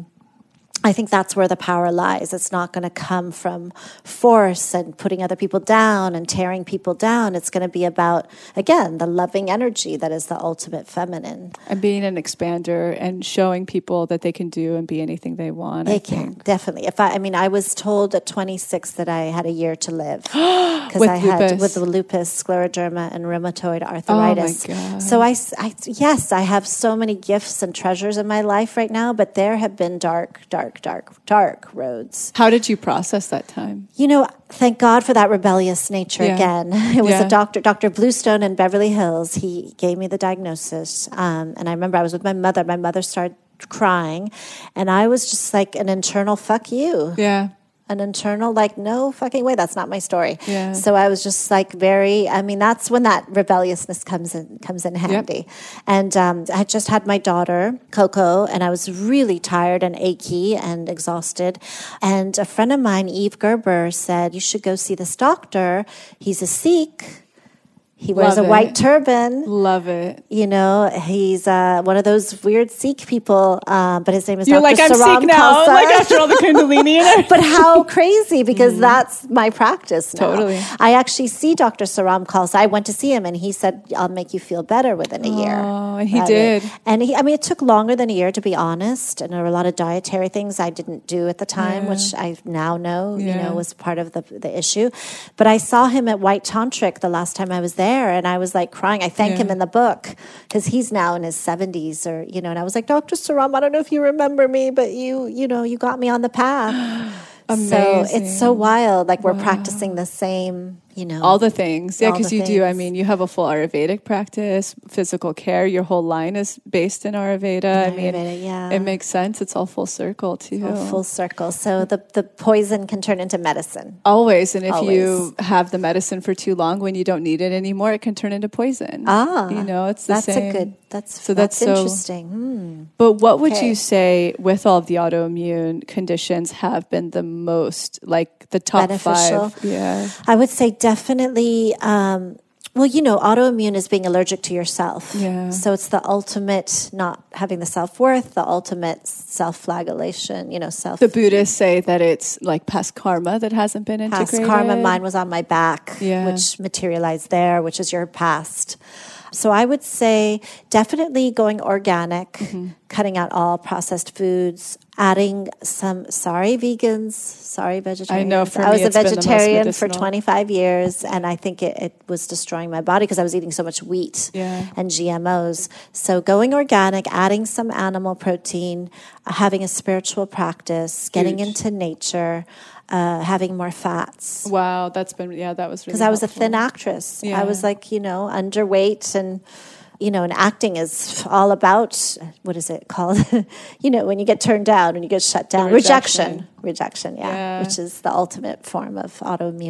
I think that's where the power lies. It's not going to come from force and putting other people down and tearing people down. It's going to be about, again, the loving energy that is the ultimate feminine. And being an expander and showing people that they can do and be anything they want. They I can, think. definitely. If I, I mean, I was told at twenty-six that I had a year to live because With I had lupus. with the lupus, scleroderma, and rheumatoid arthritis. Oh my God. So I, I, yes, I have so many gifts and treasures in my life right now, but there have been dark, dark, dark, dark roads. How did you process that time? You know, thank God for that rebellious nature Yeah. again. It was Yeah. a doctor, Doctor Bluestone in Beverly Hills. He gave me the diagnosis. Um, and I remember I was with my mother. My mother started crying. And I was just like an internal fuck you. Yeah. An internal, like, no fucking way. That's not my story. Yeah. So I was just like very, I mean, that's when that rebelliousness comes in, comes in handy. And um, I had just had my daughter, Coco, and I was really tired and achy and exhausted. And a friend of mine, Eve Gerber, said, you should go see this doctor. He's a Sikh. He wears Love a white it. turban. Love it. You know, he's uh, one of those weird Sikh people, uh, but his name is You're Doctor like, I'm Saram sick now. Khalsa. Like, after all the Kundalini in it. But how crazy, because that's my practice now. Totally. I actually see Doctor Saram Khalsa. I went to see him, and he said, I'll make you feel better within a year. Oh, and he Right. did. And he, I mean, it took longer than a year, to be honest. And there were a lot of dietary things I didn't do at the time, Yeah. which I now know, you Yeah. know, was part of the, the issue. But I saw him at White Tantric the last time I was there, and I was like crying. I thank Yeah. him in the book because he's now in his seventies, or, you know, and I was like, Doctor Saram, I don't know if you remember me, but you, you know, you got me on the path. So it's so Amazing. wild. Like we're practicing the same, you know. All the things. Yeah, All because the you do. I things. mean, you have a full Ayurvedic practice, physical care. Your whole line is based in Ayurveda. I mean, Ayurveda, yeah. it makes sense. It's all full circle, too. All full circle. So the, the poison can turn into medicine. Always. And if Always. you have the medicine for too long, when you don't need it anymore, it can turn into poison. Ah, You know, it's the that's same. a good. That's So that's, that's so- interesting. Hmm. But what would Okay. you say with all of the autoimmune conditions have been the most, like the top Beneficial? five? Yeah. I would say definitely. Um, well, you know, autoimmune is being allergic to yourself. Yeah. So it's the ultimate not having the self worth, the ultimate self flagellation. You know, self. The Buddhists say that it's like past karma that hasn't been integrated. Past karma, mine was on my back, Yeah. which materialized there, which is your past. So I would say definitely going organic, Mm-hmm. cutting out all processed foods, adding some, sorry, vegans, sorry, vegetarians. I know, for I was me, a it's been the most vegetarian for medicinal. twenty-five years, and I think it, it was destroying my body because I was eating so much wheat Yeah. and G M Os. So going organic, adding some animal protein, uh, having a spiritual practice, getting Huge. into nature, uh, having more fats. Wow, that's been, yeah, that was really Because I was a helpful. thin actress. Yeah. I was like, you know, underweight, and, you know, and acting is all about, what is it called? You know, when you get turned down and you get shut down. rejection. Rejection. Rejection, yeah, Yeah. Which is the ultimate form of autoimmune.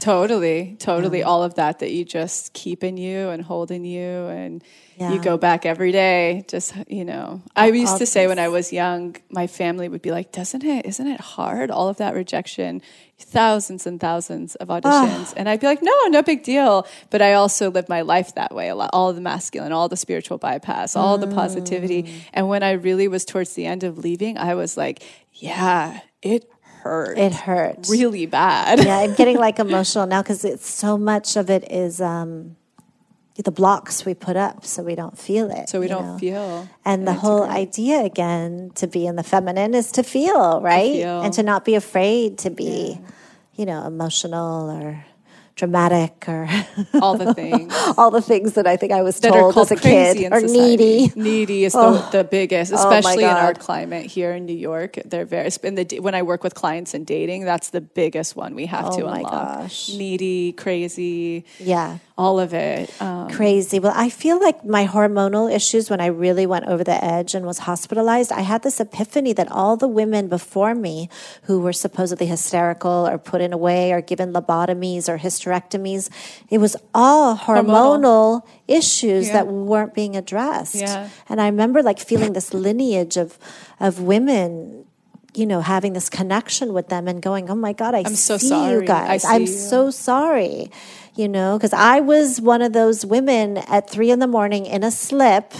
Totally, totally. Um, all of that that you just keep in you and hold in you, and yeah. you go back every day. Just, you know, I used all to say when I was young, my family would be like, doesn't it, isn't it hard? All of that rejection, thousands and thousands of auditions. Oh. And I'd be like, no, no big deal. But I also lived my life that way a lot, all the masculine, all the spiritual bypass, all mm. the positivity. And when I really was towards the end of leaving, I was like, yeah, it hurt. It hurt. Really bad. Yeah, I'm getting like emotional now because it's so much of it is um, the blocks we put up so we don't feel it. So we don't know? feel. And the whole great. idea again to be in the feminine is to feel, right? To feel. And to not be afraid to be, yeah. you know, emotional or dramatic or all the things. all the things that I think I was that told as a kid. Or society. needy. Needy is oh. the, the biggest, especially oh in our climate here in New York. They're very, in the, when I work with clients in dating, that's the biggest one we have oh to my unlock. Gosh. Needy, crazy. Yeah. All of it. Um, Crazy. Well, I feel like my hormonal issues, when I really went over the edge and was hospitalized, I had this epiphany that all the women before me who were supposedly hysterical or put in away or given lobotomies or hysterectomies, it was all hormonal, hormonal. issues yeah. that weren't being addressed. Yeah. And I remember like feeling this lineage of of women, you know, having this connection with them and going, oh my God, I I'm see so sorry. you guys. I I'm you. so sorry. You know, because I was one of those women at three in the morning in a slip,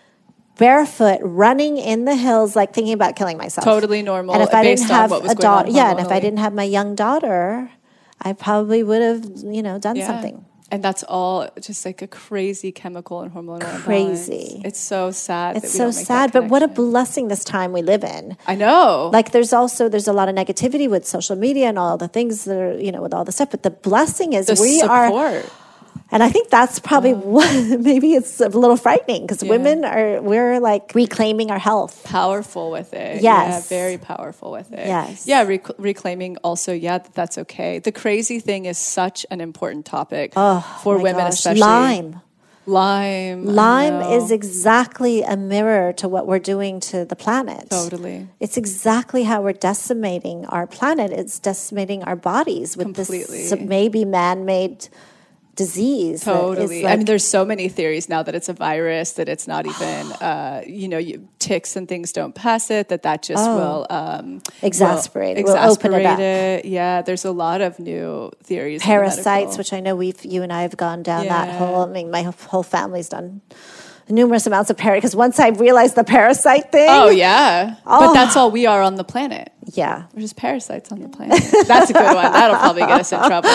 barefoot, running in the hills, like thinking about killing myself. Totally normal. And if I based didn't have on what was a daughter, yeah, and if I hormonally. didn't have my young daughter, I probably would have, you know, done yeah. something. And that's all just like a crazy chemical and hormonal Crazy. imbalance. It's so sad. It's that we so don't make sad, that but what a connection. blessing this time we live in. I know. Like there's also, there's a lot of negativity with social media and all the things that are, you know, with all the stuff. But the blessing is the we support. are... And I think that's probably oh. what, maybe it's a little frightening because yeah. women are, we're like reclaiming our health. Powerful with it. Yes. Yeah, very powerful with it. Yes. Yeah, rec- reclaiming also, yeah, that that's okay. The crazy thing is such an important topic oh, for women gosh. especially. Lyme. Lyme. Lyme is exactly a mirror to what we're doing to the planet. Totally. It's exactly how we're decimating our planet. It's decimating our bodies with Completely. this maybe man-made disease. Totally. Like, I mean, there's so many theories now that it's a virus, that it's not even, uh, you know, you, ticks and things don't pass it, that that just oh. will um, exasperate will, it. We'll exasperate open it up. it. Yeah, there's a lot of new theories. Parasites, which I know we've, you and I have gone down yeah. that whole, I mean, my whole family's done numerous amounts of parasites, because once I realized the parasite thing. Oh, yeah. Oh. But that's all we are on the planet. Yeah. We're just parasites on the planet. That's a good one. That'll probably get us in trouble.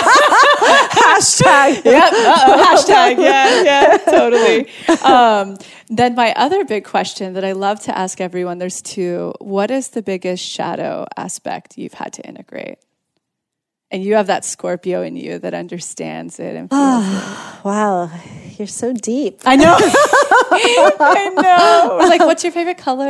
Hashtag. Yep. Uh-oh. Hashtag. Yeah, yeah, totally. Um, then my other big question that I love to ask everyone, there's two. What is the biggest shadow aspect you've had to integrate? And you have that Scorpio in you that understands it and feels oh, it. Wow. You're so deep. I know. I know. We're like, what's your favorite color?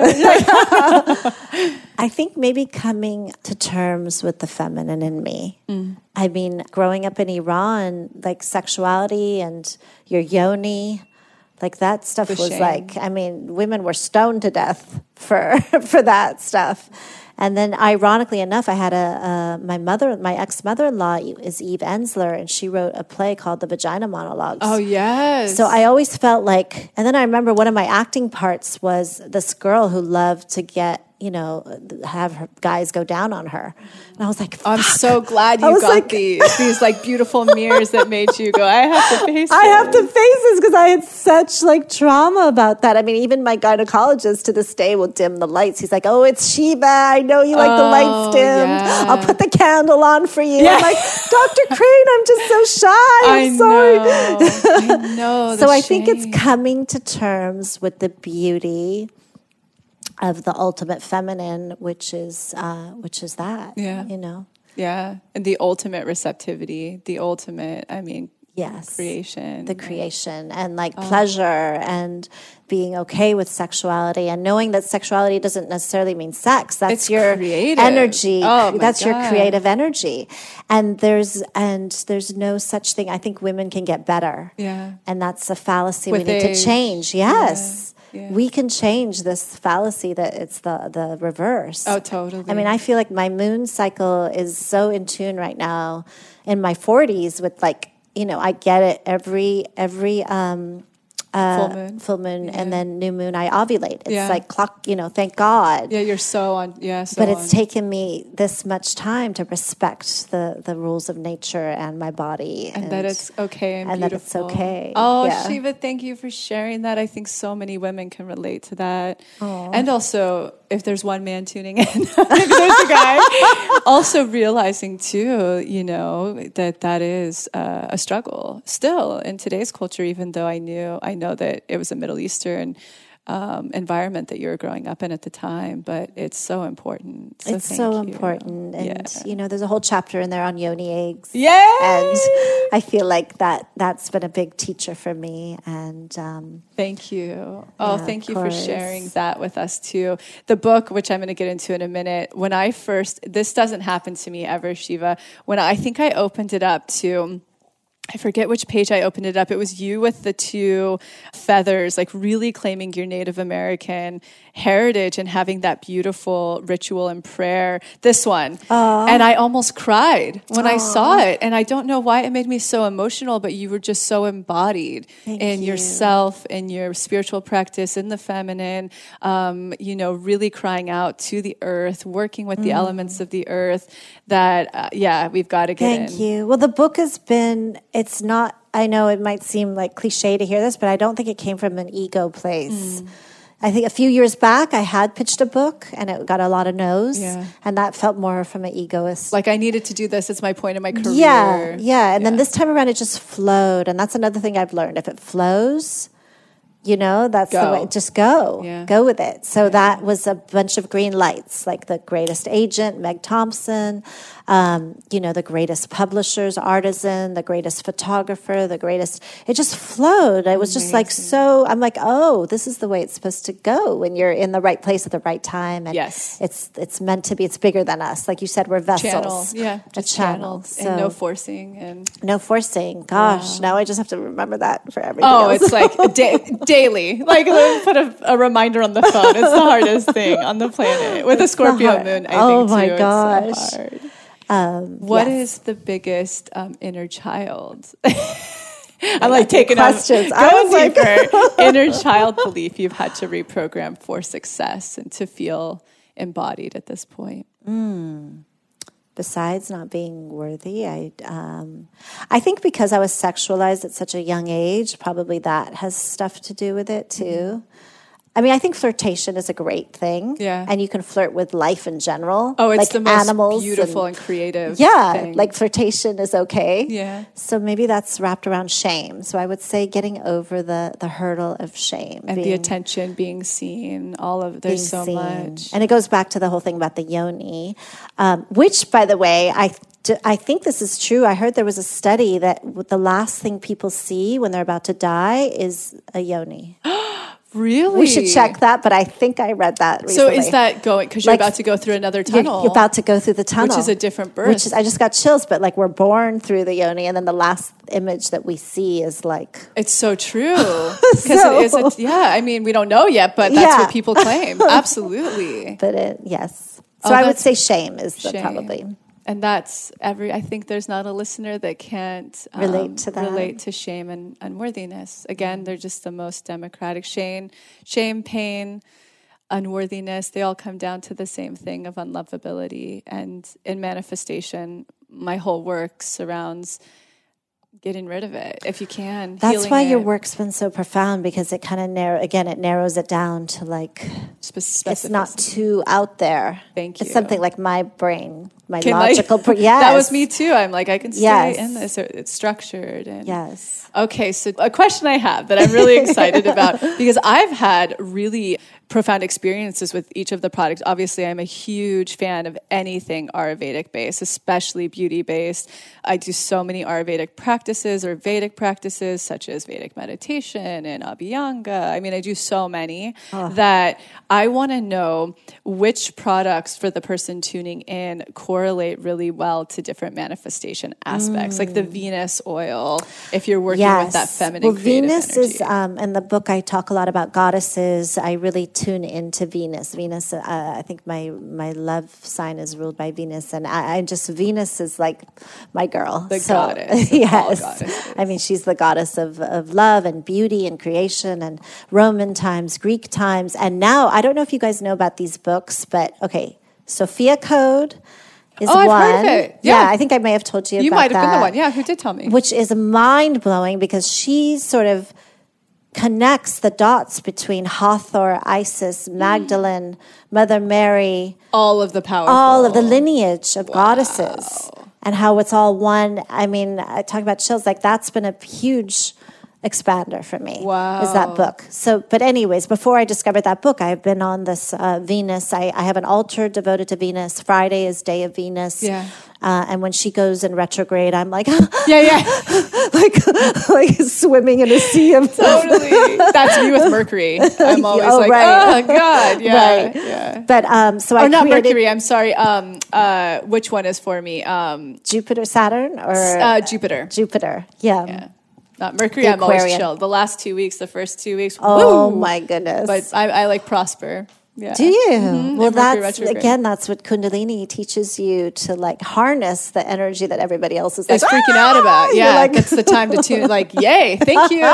I think maybe coming to terms with the feminine in me. Mm. I mean, growing up in Iran, like sexuality and your yoni, like that stuff the was shame. Like, I mean, women were stoned to death for for that stuff. And then, ironically enough, I had a uh, my mother, my ex mother in law is Eve Ensler, and she wrote a play called The Vagina Monologues. Oh yes! So I always felt like, and then I remember one of my acting parts was this girl who loved to get, you know, have her guys go down on her, and I was like, I'm so glad you got like, these these like beautiful mirrors that made you go, I have to face. I this. have to face this because I had such like trauma about that. I mean, even my gynecologist to this day will dim the lights. He's like, oh, it's Sheba. I know you like oh, the lights dimmed. Yeah. I'll put the candle on for you. Yeah. I'm like, Doctor Crane, I'm just so shy. I'm I sorry. Know. I know. So I shame. think it's coming to terms with the beauty of the ultimate feminine, which is uh, which is that, yeah. you know? Yeah. And the ultimate receptivity, the ultimate, I mean, yes, creation. The creation and like oh. pleasure and being okay with sexuality and knowing that sexuality doesn't necessarily mean sex. That's it's your creative. energy. Oh, my That's God. your creative energy. And there's and there's no such thing. I think women can get better. Yeah. And that's a fallacy with we need age. to change. Yes. Yeah. Yeah. We can change this fallacy that it's the, the reverse. Oh, totally. I mean, I feel like my moon cycle is so in tune right now in my forties with like, you know, I get it every, every, um, Uh, full moon, full moon, yeah. and then new moon, I ovulate. It's yeah. like clock, you know, thank God. Yeah, you're so on. Yeah, so but it's on. taken me this much time to respect the, the rules of nature and my body. And, and that it's okay and, and beautiful. that it's okay. Oh, yeah. Shiva, thank you for sharing that. I think so many women can relate to that. Aww. And also, if there's one man tuning in, if there's a guy, also realizing too, you know, that that is uh, a struggle still in today's culture, even though I knew, I know that it was a Middle Eastern um, environment that you were growing up in at the time, but it's so important. So it's so you. important. And, yeah. you know, there's a whole chapter in there on yoni eggs. Yeah. And I feel like that, that's been a big teacher for me. And um, thank you. Oh, yeah, thank you for sharing that with us too. The book, which I'm going to get into in a minute, when I first, this doesn't happen to me ever, Shiva. When I, I think I opened it up to, I forget which page I opened it up. It was you with the two feathers, like really claiming your Native American heritage and having that beautiful ritual and prayer. This one. Aww. And I almost cried when Aww. I saw it. And I don't know why it made me so emotional, but you were just so embodied Thank in you. yourself, in your spiritual practice, in the feminine, um, you know, really crying out to the earth, working with mm. the elements of the earth that, uh, yeah, we've got to get Thank in. Thank you. Well, the book has been, it's not, I know it might seem like cliche to hear this, but I don't think it came from an ego place. Mm. I think a few years back, I had pitched a book and it got a lot of no's. Yeah. And that felt more from an egoist. Like, I needed to do this. It's my point in my career. Yeah, yeah. And yeah. then this time around, it just flowed. And that's another thing I've learned. If it flows, you know, that's go. the way. Just go. Yeah. Go with it. So yeah. that was a bunch of green lights, like The Greatest Agent, Meg Thompson, um, you know, the greatest publishers, Artisan, the greatest photographer, the greatest. It just flowed. It was just like so. I'm like, oh, this is the way it's supposed to go when you're in the right place at the right time. And yes, it's it's meant to be. It's bigger than us, like you said. We're vessels. Channel. Yeah, a channel. So. And no forcing and no forcing. Gosh, wow. Now I just have to remember that for everything. Oh, else. It's like da- daily. Like put a, a reminder on the phone. It's the hardest thing on the planet with a Scorpio moon. I oh think my too. gosh. It's so hard. Um, what yes. is the biggest um, inner child? I'm like taking questions. On, going like, deeper. Inner child belief you've had to reprogram for success and to feel embodied at this point. Mm. Besides not being worthy, I um, I think because I was sexualized at such a young age, probably that has stuff to do with it too. Mm-hmm. I mean, I think flirtation is a great thing. Yeah. And you can flirt with life in general. Oh, it's like the most animals beautiful and, and creative Yeah, thing. Like flirtation is okay. Yeah. So maybe that's wrapped around shame. So I would say getting over the, the hurdle of shame. And being, the attention, being seen, all of, there's so seen. much. And it goes back to the whole thing about the yoni, um, which, by the way, I I think this is true. I heard there was a study that the last thing people see when they're about to die is a yoni. Really? We should check that, but I think I read that recently. So is that going, because you're like, about to go through another tunnel. You're, you're about to go through the tunnel. Which is a different birth. Which is, I just got chills, but like we're born through the yoni, and then the last image that we see is like... It's so true. Because so, it is, a, yeah, I mean, we don't know yet, but that's yeah. what people claim. Absolutely. But it, yes. So oh, I would say shame is the shame. probably... And that's every, I think there's not a listener that can't um, relate to that. Relate to shame and unworthiness. Again, they're just the most democratic. Shame, shame, pain, unworthiness, they all come down to the same thing of unlovability. And in manifestation, my whole work surrounds getting rid of it, if you can. That's why it. your work's been so profound, because it kind of narrow, again, it narrows it down to like, Spec- it's not too out there. Thank you. It's something like my brain, my can logical brain. Yes. That was me too. I'm like, I can stay yes. in this. It's structured. And yes. Okay, so a question I have that I'm really excited about, because I've had really profound experiences with each of the products. Obviously, I'm a huge fan of anything Ayurvedic based, especially beauty based. I do so many Ayurvedic practices. practices or Vedic practices, such as Vedic meditation and Abhyanga. I mean, I do so many oh. that I want to know which products for the person tuning in correlate really well to different manifestation aspects, mm. like the Venus oil, if you're working yes. with that feminine well, creative Venus energy. is, um, in the book, I talk a lot about goddesses. I really tune into Venus. Venus, uh, I think my, my love sign is ruled by Venus, and I, I just, Venus is like my girl. The so, goddess. Yes. I mean, she's the goddess of, of love and beauty and creation and Roman times, Greek times. And now, I don't know if you guys know about these books, but okay, Sophia Code is oh, I've one. Heard of it. Yeah. yeah, I think I may have told you, you about that. You might have been the one. Yeah, who did tell me? Which is mind-blowing because she sort of connects the dots between Hathor, Isis, Magdalene, Mother Mary. All of the powerful. All of the lineage of wow. goddesses. And how it's all one. I mean, I talk about chills, like that's been a huge expander for me. Wow. Is that book. So, but anyways, before I discovered that book, I've been on this uh, Venus. I, I have an altar devoted to Venus. Friday is Day of Venus. Yeah. Uh, and when she goes in retrograde, I'm like, yeah, yeah, like, like swimming in a sea of totally. That's me with Mercury. I'm always oh, like, right. oh God, yeah, right. yeah. But um, so or I not created Mercury. I'm sorry. Um, uh, which one is for me? Um, Jupiter, Saturn, or uh, Jupiter. Jupiter. Yeah. yeah. Not Mercury. I'm always chill. The last two weeks, the first two weeks. Oh woo! My goodness! But I, I like prosper. Yeah. Do you? Mm-hmm. Well, that's again, that's what Kundalini teaches you to like harness the energy that everybody else is like, is freaking out about. Yeah, like, that's the time to tune. Like, yay, thank you.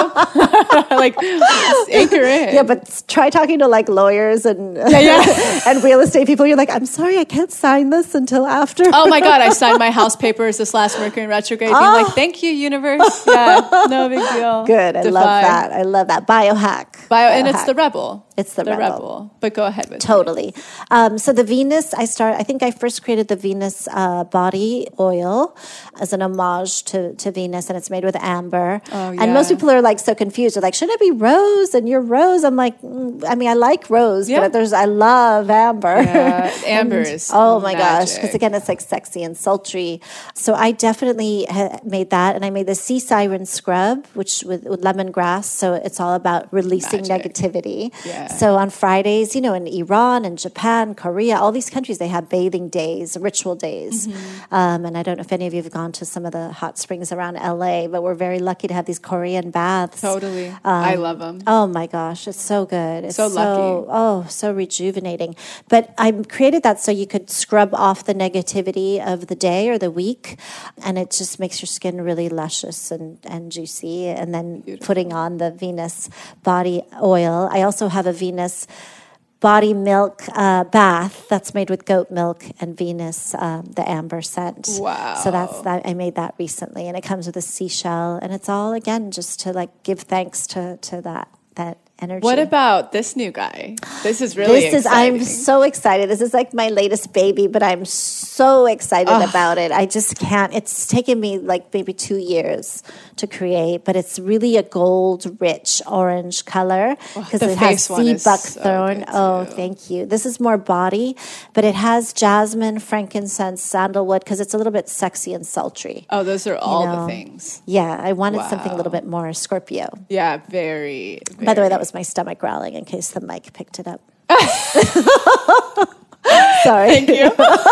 Like, anchor in. Yeah, but try talking to like lawyers and yeah, yeah. and real estate people. You're like, I'm sorry, I can't sign this until after. Oh my God, I signed my house papers this last Mercury in retrograde. Being oh. like, thank you, universe. Yeah, no big deal. Good, I Defy. love that. I love that biohack. Bio, and it's the rebel. It's the, the rebel. rebel. But go ahead with totally. Um, so the Venus, I start. I think I first created the Venus uh, body oil as an homage to, to Venus, and it's made with amber. Oh, yeah. And most people are like so confused. They're like, should it be rose? And you're rose. I'm like, mm, I mean, I like rose, yeah. but there's I love amber. Yeah, amber and, is oh my magic. gosh, because again, it's like sexy and sultry. So I definitely ha- made that, and I made the sea siren scrub, which with, with lemongrass. So it's all about releasing magic. Negativity. Yeah. So on Fridays, you know, in Iran and Japan, Korea, all these countries, they have bathing days, ritual days. Mm-hmm. Um, and I don't know if any of you have gone to some of the hot springs around L A, but we're very lucky to have these Korean baths. Totally. Um, I love them. Oh my gosh, it's so good. It's so, so lucky. Oh, so rejuvenating. But I created that so you could scrub off the negativity of the day or the week. And it just makes your skin really luscious and, and juicy. And then Beautiful. Putting on the Venus body oil. I also have a Venus body milk uh, bath that's made with goat milk and Venus, um, the amber scent. Wow. So that's that. I made that recently, and it comes with a seashell, and it's all again just to like give thanks to to that that energy. What about this new guy? This is really this exciting. is I'm so excited. This is like my latest baby, but I'm so excited Ugh. about it. I just can't. It's taken me like maybe two years to create, but it's really a gold rich orange color because oh, it has sea buckthorn. So oh, thank you. This is more body, but it has jasmine, frankincense, sandalwood because it's a little bit sexy and sultry. Oh, those are all you know? the things. Yeah, I wanted wow. something a little bit more Scorpio. Yeah, very, very. By the way, that was my stomach growling in case the mic picked it up. Sorry. Thank you.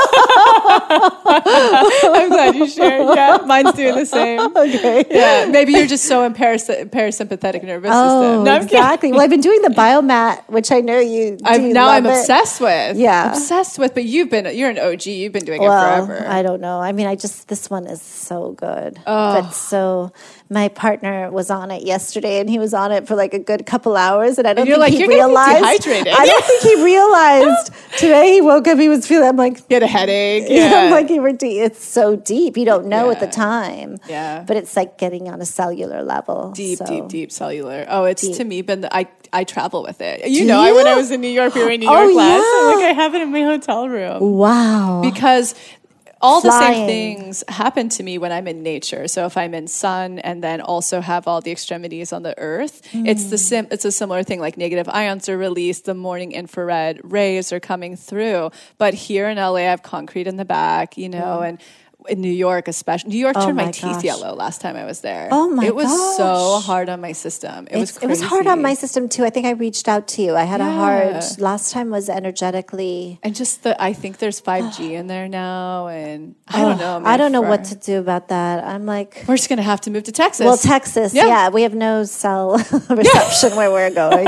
I'm glad you shared. Yeah, mine's doing the same. Okay. Yeah, maybe you're just so in paras- parasympathetic nervous oh, system. No, exactly. Well, I've been doing the biomat, which I know you. Do I've, you now love I'm it? obsessed with. Yeah, obsessed with. But you've been. You're an O G. You've been doing well, it forever. I don't know. I mean, I just this one is so good. Oh. But so my partner was on it yesterday, and he was on it for like a good couple hours, and I don't and you're think like, he you're realized. Dehydrated. I don't think he realized. Today he woke up. He was feeling. I'm like, he had a headache. Yeah, Yeah. I'm like you were. De- it's so deep. You don't know yeah. at the time. Yeah. But it's like getting on a cellular level. Deep, so. deep, deep cellular. Oh, it's deep. to me been. The, I I travel with it. You Do know, you? I, when I was in New York, we were in New Oh, York last. yeah. Like I have it in my hotel room. Wow. Because all Flying. the same things happen to me when I'm in nature. So if I'm in sun and then also have all the extremities on the earth, mm. it's the sim- it's a similar thing. Like negative ions are released, the morning infrared rays are coming through. But here in L A, I have concrete in the back, you know, mm. and in New York, especially. New York Oh turned my, my teeth gosh. yellow last time I was there. Oh my It was gosh. so hard on my system. It was It's- crazy. It was hard on my system too. I think I reached out to you. I had a Yeah. hard, last time was energetically. And just the, I think there's five G in there now, and I don't know. Man, I don't know for- what to do about that. I'm like, We're just gonna have to move to Texas. well, Texas, Yeah. yeah. We have no cell reception where we're going.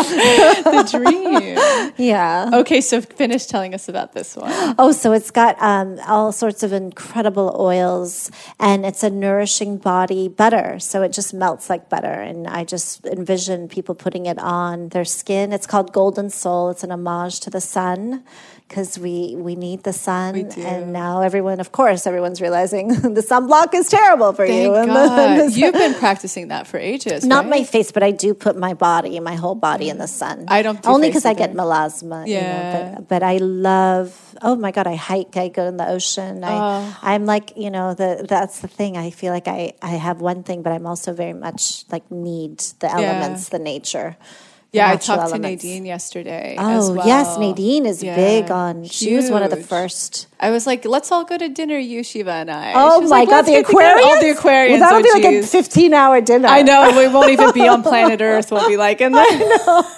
the dream. Yeah. Okay, so finish telling us about this one. Oh, so it's got um, all sorts of incredible oils, and it's a nourishing body butter. So it just melts like butter. And I just envision people putting it on their skin. It's called Golden Soul. It's an homage to the sun, because we, we need the sun. We do. And now everyone, of course, everyone's realizing the sunblock is terrible for Thank you. And the- God. You've been practicing that for ages. Not right? my face, but I do put my body, my whole body in the sun. I don't do Only face because I get either. melasma. Yeah. You know, but, but I love, oh my God, I hike, I go in the ocean. I, Oh. I'm like, you know, the that's the thing. I feel like I, I have one thing, but I'm also very much like need the elements, the nature. the Yeah, I natural talked elements. to Nadine yesterday. Oh, as well. yes, Nadine is Yeah. big on, she was one of the Huge. first. I was like, let's all go to dinner, you, Shiva, and I. Oh She was my like, God, "Let's the get together." aquarium? Oh, the aquarium. Well, that'll oh, be like a geez. fifteen hour dinner. I know. We won't even be on planet Earth. We'll be like, and then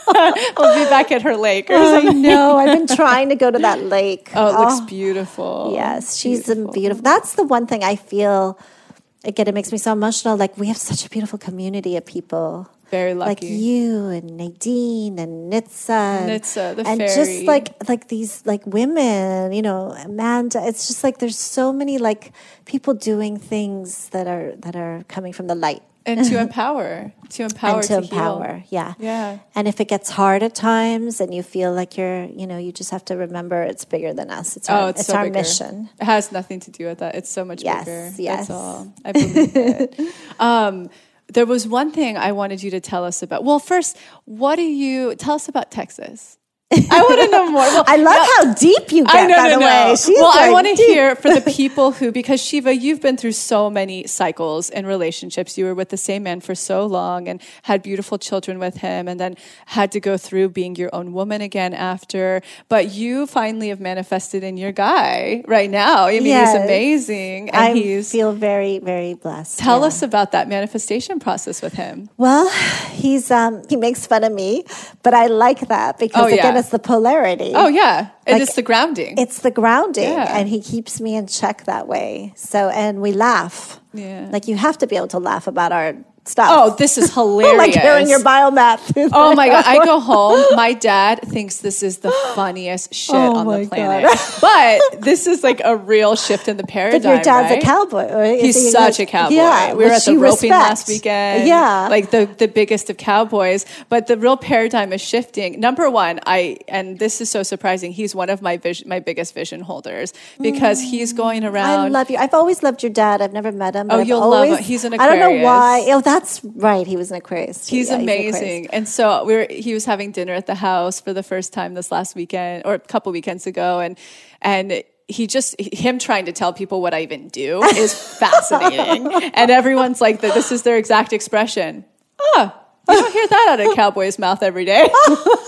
we'll be back at her lake or I something. know. I've been trying to go to that lake. Oh, it looks beautiful. Yes, she's beautiful. a beautiful. That's the one thing I feel. Again, it makes me so emotional. Like, we have such a beautiful community of people. Very Like lucky. you and Nadine and Nitsa. And, Nitsa, the and fairy. just like like these like women, you know, Amanda. It's just like there's so many like people doing things that are that are coming from the light. and to empower, to empower, and to, to empower, heal. yeah. Yeah. And if it gets hard at times and you feel like you're, you know, you just have to remember it's bigger than us. It's our, Oh, it's, it's so our bigger. mission. It has nothing to do with that. It's so much Yes, bigger. yes. That's all. I believe it. Um, there was one thing I wanted you to tell us about. Well, first, what do you tell us about Texas? I want to know more. Well, I love now- how deep you get, I know, by no, the no. way. She's well, I like want to deep. hear for the people who, because Shiva, you've been through so many cycles in relationships. You were with the same man for so long and had beautiful children with him, and then had to go through being your own woman again after. But you finally have manifested in your guy right now. I mean, Yes. he's amazing, and I he's. feel very, very blessed. Tell yeah. us about that manifestation process with him. Well, he's um he makes fun of me, but I like that because Oh, again, yeah. it's the polarity. Oh yeah, and Like, it's the grounding. It's the grounding, Yeah. and he keeps me in check that way. So, and we laugh. Yeah. Like, you have to be able to laugh about our stuff. Oh, this is hilarious. like hearing your biomath. Oh my God. I go home. My dad thinks this is the funniest shit Oh on my the planet. But this is like a real shift in the paradigm. But your dad's right? a cowboy. Or is He's he- such a cowboy. Yeah, we were which at the you roping respect. last weekend. Yeah. Like the, the biggest of cowboys. But the real paradigm is shifting. Number one, I, and this is so surprising, he's one of my vision, my biggest vision holders because he's going around. I love you. I've always loved your dad. I've never met him. But Oh, I've you'll always, love him. He's an I don't know Aquarius. why. Oh, that's right. He was an Aquarius. too. He's Yeah, an amazing. Aquarius. And so we were, he was having dinner at the house for the first time this last weekend or a couple weekends ago. And, and he just, him trying to tell people what I even do is fascinating. And everyone's like, that this is their exact expression. Oh, you don't hear that out of a cowboy's mouth every day. And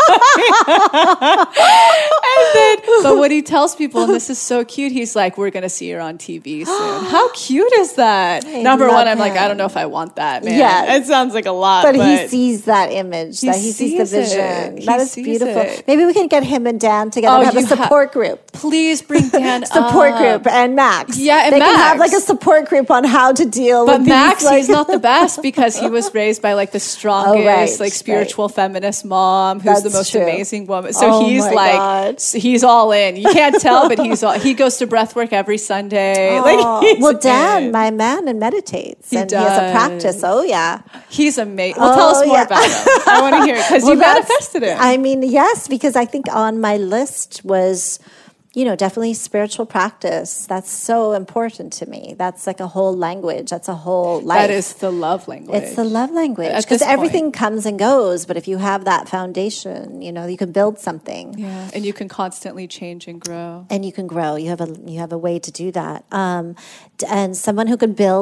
then, but what he tells people, and this is so cute, he's like, we're going to see her on T V soon. How cute is that? I Number love one, I'm like, him. I don't know if I want that, man. Yeah. It sounds like a lot. But, But, he sees that image. He that he sees, sees the it. vision. He That is sees beautiful. it. Maybe we can get him and Dan together Oh, and have a you ha- support group. please bring Dan Support up. group and Max. Yeah, and they can have Max. like a support group on how to deal But with Max, these. Like, he's not the best because he was raised by like the strongest, Oh, right, like spiritual feminist mom who's the That's most true. amazing woman. So Oh, he's my like, God. s- he's all in. You can't tell, but he's all, he goes to breath work every Sunday. Oh, Like, he's well, Dan, in. my man, and meditates, He and he has a does. practice. Oh yeah. He's amazing. Well, tell Oh, us more yeah. about him. I want to hear it because Well, you that's- manifested it. I mean, yes, because I think on my list was, you know, definitely spiritual practice. That's so important to me. That's like a whole language. That's a whole life. That is the love language. It's the love language At because this point. everything comes and goes. But if you have that foundation, you know, you can build something. Yeah, and you can constantly change and grow. And you can grow. You have a you have a way to do that. Um, d- and someone who can build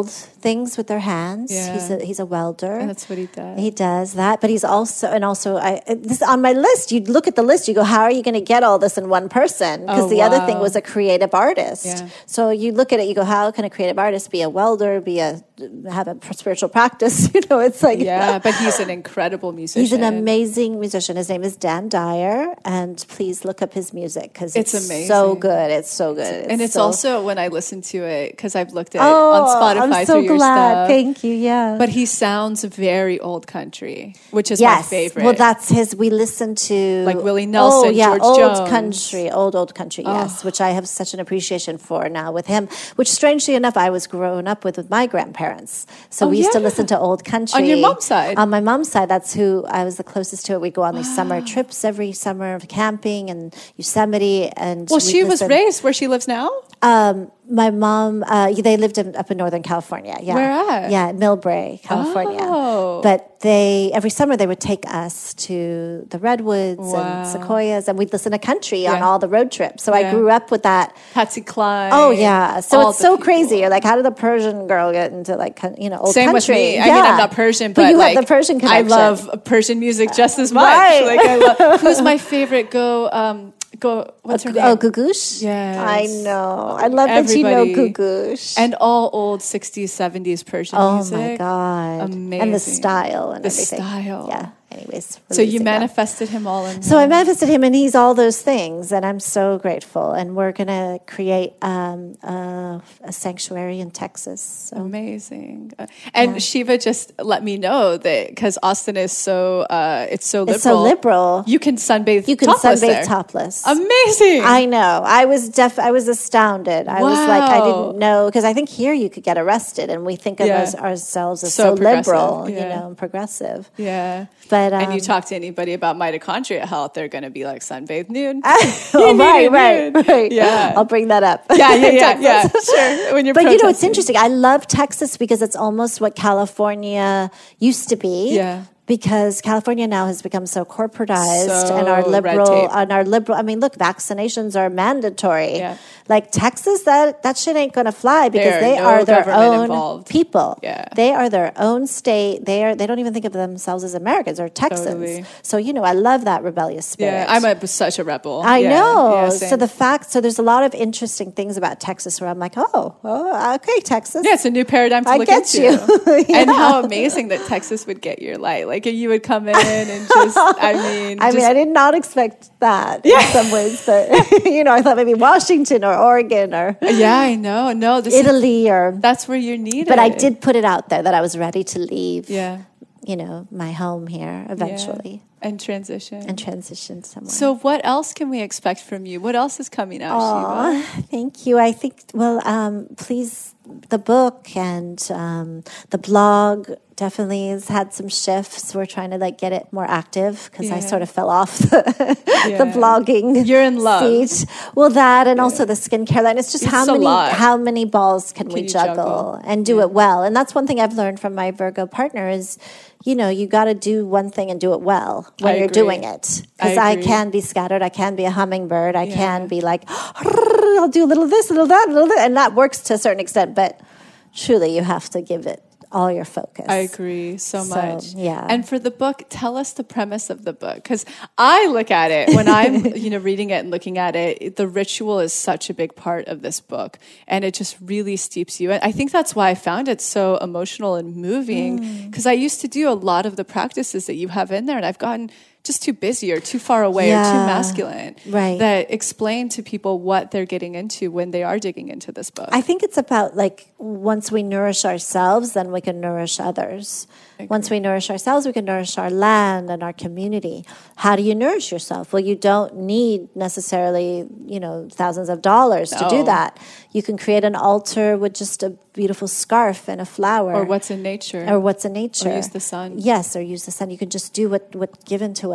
things with their hands. Yeah. He's a he's a welder. And that's what he does. He does that, but he's also and also I this on my list. You look at the list, you go, how are you going to get all this in one person? Because Oh, the other thing wow. was a creative artist. Yeah. So you look at it, you go, how can a creative artist be a welder, be a have a spiritual practice? You know, it's like Yeah, but he's an incredible musician. he's an amazing musician. His name is Dan Dyer, and please look up his music because it's, It's amazing. so good. It's so good. And it's so, also when I listen to it, because I've looked at oh, it on Spotify I'm so through your glad. stuff. Thank you. Yeah, But he sounds very old country, which is my yes. favorite. Well, that's his. We listen to Like Willie Nelson, Oh, yeah, George old Jones. country, old old country. Yes, which I have such an appreciation for now with him. Which, strangely enough, I was grown up with with my grandparents. So Oh, we used to yeah. listen to old country On your mom's side? On my mom's side, that's who I was the closest to. It. We go on these summer trips every summer, camping and Yosemite. And Well, we'd she was listen- raised where she lives now? Um, my mom, uh, they lived in, up in Northern California. Yeah. Where at? Yeah, Millbrae, California. Oh. But they, every summer they would take us to the redwoods Wow. and sequoias, and we'd listen to country on Yeah. all the road trips. So Yeah. I grew up with that. Patsy Cline. Oh yeah, so all it's the so people. crazy. You're like, how did a Persian girl get into like coun- you know old Same country? with me. I Yeah. mean, I'm not Persian, but, but you like, have the Persian connection. I love Persian music just as much. Right. Like I love. Who's my favorite? Go. Um. Go. What's her name? Oh, Gugush. Yes. I know. I love that you know Everybody. Gugush. And all old sixties, seventies Persian oh music. my god, Amazing. and the style and The everything. style. Yeah. Anyways, So you releasing that. manifested him all in So one. I manifested him, and he's all those things, and I'm so grateful. And we're gonna create um, uh, a sanctuary in Texas. So. Amazing. Uh, And Yeah. Shiva just let me know that because Austin is so, uh, it's so liberal. It's so liberal. You can sunbathe You can topless sunbathe there. topless. Amazing. I know. I was def. I was astounded. I was like, I Wow. didn't know because I think here you could get arrested, and we think of Yeah. us, ourselves as So so, progressive, liberal, yeah. you know, and progressive. yeah. But um, And you talk to anybody about mitochondria health, they're going to be like sunbathe nude. oh, need right, it, right, nude. right. Yeah. I'll bring that up. yeah, yeah, yeah, Texas. yeah. Sure. When you're But you know, it's protesting. interesting. I love Texas because it's almost what California used to be. Yeah. Because California now has become so corporatized So and our red liberal tape. and our liberal I mean, look, vaccinations are mandatory. Yeah. Like Texas, that that shit ain't gonna fly because There are they no are their government own involved. people. Yeah. They are their own state. They are they don't even think of themselves as Americans or Texans. Totally. So, you know, I love that rebellious spirit. Yeah, I'm a, such a rebel. I Yeah, know. yeah, so same. the fact, so there's a lot of interesting things about Texas where I'm like, oh, oh okay, Texas. Yeah, it's a new paradigm to I look get into. you. And Yeah. how amazing that Texas would get your light. Like you would come in and just, I mean, I just, mean, I did not expect that in some ways, but you know, I thought maybe Washington or Oregon or yeah, I know. No, this is, Italy or. that's where you're needed. But I did put it out there that I was ready to leave. Yeah. You know, my home here eventually Yeah. And transition. and transition somewhere. So what else can we expect from you? What else is coming out, Aw, Shiva? thank you. I think, well, um, please, the book and um, the blog definitely has had some shifts. We're trying to like get it more active because I Yeah. sort of fell off the, Yeah. the blogging. You're in love. seat. Well, that and also the skincare line. It's just It's how a many lot. how many balls can, we you juggle, juggle? and do it well. And that's one thing I've learned from my Virgo partner is, you know, you got to do one thing and do it well when I you're agree. doing it. I Because I, agree. can be scattered. I can be a hummingbird. I Yeah. can be like, I'll do a little of this, a little of that, a little of that. And that works to a certain extent. But truly, you have to give it all your focus. I agree so So, much. yeah. And for the book, tell us the premise of the book, because I look at it when I'm, you know, reading it and looking at it. The ritual is such a big part of this book, and it just really steeps you in. I think that's why I found it so emotional and moving, because I used to do a lot of the practices that you have in there, and I've gotten just too busy or too far away or too Yeah. masculine. Right. That explain to people what they're getting into when they are digging into this book. I think it's about like once we nourish ourselves, then we can nourish others. Once we nourish ourselves, we can nourish our land and our community. How do you nourish yourself? Well, you don't need necessarily, you know, thousands of dollars to No. do that. You can create an altar with just a beautiful scarf and a flower. or what's in nature. Or what's in nature. Or use the sun. Yes, or use the sun. You can just do what, what's given to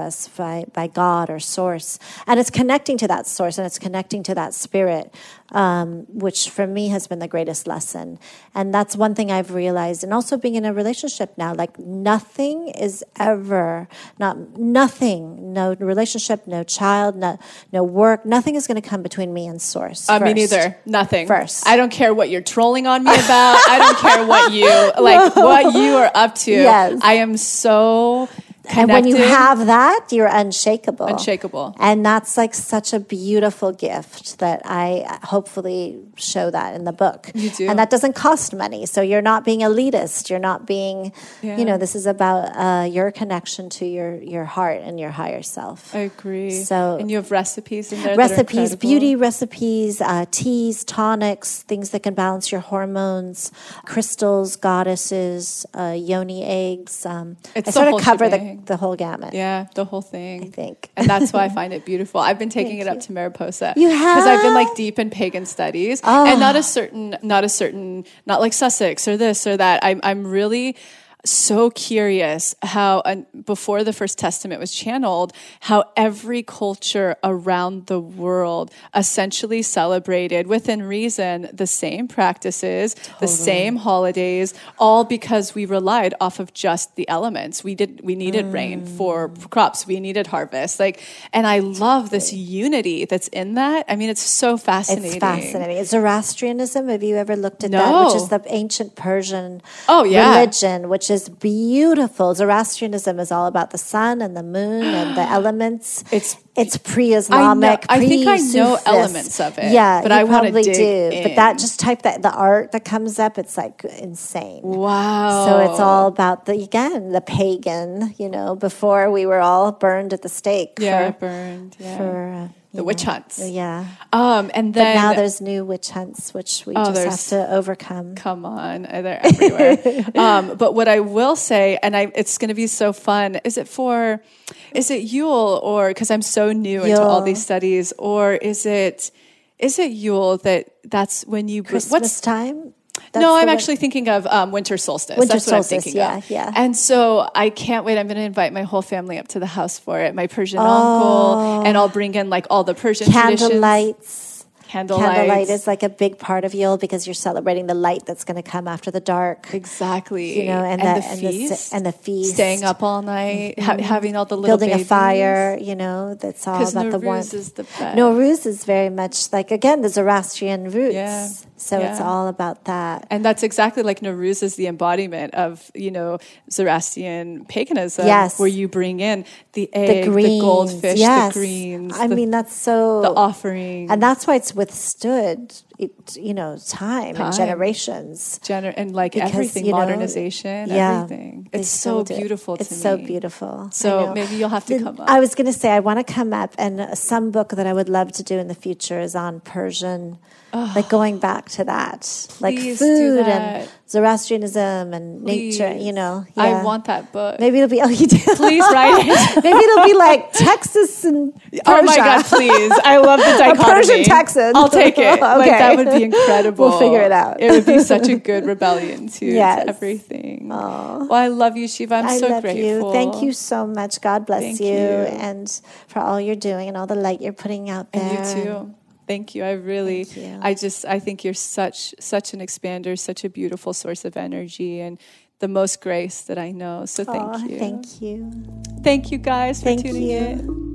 us by, by God or source. And it's connecting to that source and it's connecting to that spirit, um, which for me has been the greatest lesson. And that's one thing I've realized. And also being in a relationship now, like nothing is ever, not nothing, no relationship, no child, no, no work, nothing is going to come between me and source. Uh, me neither. Nothing. First. I don't care what you're trolling on me about. I don't care what you, like no. what you are up to. Yes. I am so connected. And when you have that, you're unshakable. Unshakable. And that's like such a beautiful gift that I hopefully show that in the book. You do. And that doesn't cost money. So you're not being elitist. You're not being, yeah. you know, this is about uh, your connection to your, your heart and your higher self. I agree. So, and you have recipes in there Recipes, that are beauty recipes, uh, teas, tonics, things that can balance your hormones, crystals, goddesses, uh, yoni eggs. Um, it's I sort of cover shebang. the the whole gamut. Yeah, the whole thing. I think. And that's why I find it beautiful. I've been taking it up to Mariposa. You have? Because I've been like deep in pagan studies. Oh. And not a certain, not a certain, not like Sussex or this or that. I'm, I'm really so curious how, uh, before the First Testament was channeled, how every culture around the world essentially celebrated, within reason, the same practices, totally. The same holidays, all because we relied off of just the elements. We did, we needed mm. rain for crops. We needed harvest. Like, and I love this unity that's in that. I mean, it's so fascinating. It's fascinating. Zoroastrianism, have you ever looked at no. that? Which is the ancient Persian oh, yeah. religion, which is beautiful. Zoroastrianism is all about the sun and the moon and the elements. It's it's pre-Islamic. I, know, I think I know Sufist. elements of it. Yeah, but you I want to probably dig do. in. But that just type that the art that comes up, it's like insane. Wow. So it's all about the again the pagan. You know, before we were all burned at the stake. Yeah, for, burned. Yeah. For, uh, the know, witch hunts. Yeah. Um, and then but now there's new witch hunts, which we oh, just have to overcome. Come on, they're everywhere. um, but what I will say, and I, it's going to be so fun. Is it for? Is it Yule or because I'm so new Yule. into all these studies, or is it? Is it Yule that that's when you Christmas what's, time? That's no, I'm actually thinking of um, winter solstice. Winter That's what solstice, I'm thinking yeah, of. yeah. And so I can't wait. I'm going to invite my whole family up to the house for it. My Persian oh. uncle, and I'll bring in like all the Persian candle traditions. lights. Candlelight. Candlelight is like a big part of Yule because you're celebrating the light that's going to come after the dark. Exactly. You know, and, and the, the and feast. The, and the feast. Staying up all night, mm-hmm. ha- having all the little Building babies. a fire, you know, that's all about Nowruz the warmth. is the best. Nowruz is very much like, again, the Zoroastrian roots. Yeah. So yeah. it's all about that. And that's exactly like Nowruz is the embodiment of, you know, Zoroastrian paganism. Yes. Where you bring in the egg, the, greens, the goldfish, yes. the greens. I the, mean, that's so... The offering. And that's why it's withstood, it, you know, time, time. and generations. Gener- and like because, everything, you know, modernization, yeah, everything. It's so beautiful to it's me. It's so beautiful. So maybe you'll have to the, come up. I was going to say, I want to come up, and some book that I would love to do in the future is on Persian, oh, like going back to that. Like food and Zoroastrianism and please. Nature, you know. Yeah. I want that book. Maybe it'll be, oh, you do? Please write it. Maybe it'll be like Texas and Persia. Oh my God, please. I love the dichotomy. A Persian Texan. I'll take it. Okay. Like, that would be incredible. We'll figure it out. It would be such a good rebellion to, yes. to everything. Aww. Well, I love you, Shiva. I'm I so love grateful. You. Thank you so much. God bless Thank you. you. And for all you're doing and all the light you're putting out there. And you too. Thank you. I really, you. I just, I think you're such, such an expander, such a beautiful source of energy and the most grace that I know. So thank Aww, you. Thank you. Thank you guys for thank tuning you. in.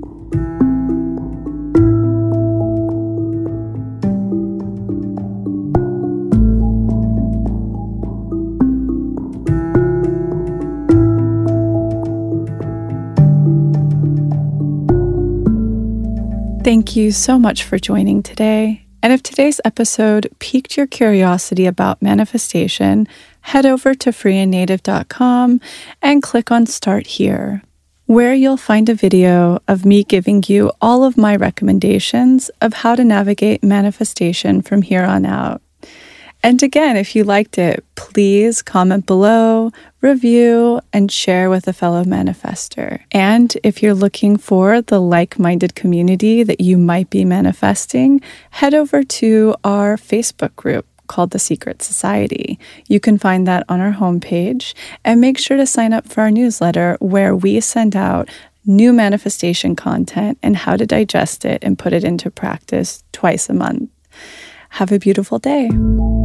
Thank you so much for joining today. And if today's episode piqued your curiosity about manifestation, head over to free and native dot com and click on Start Here, where you'll find a video of me giving you all of my recommendations of how to navigate manifestation from here on out. And again, if you liked it, please comment below, review, and share with a fellow manifester. And if you're looking for the like-minded community that you might be manifesting, head over to our Facebook group called The Secret Society. You can find that on our homepage, and make sure to sign up for our newsletter where we send out new manifestation content, and how to digest it and put it into practice twice a month. Have a beautiful day.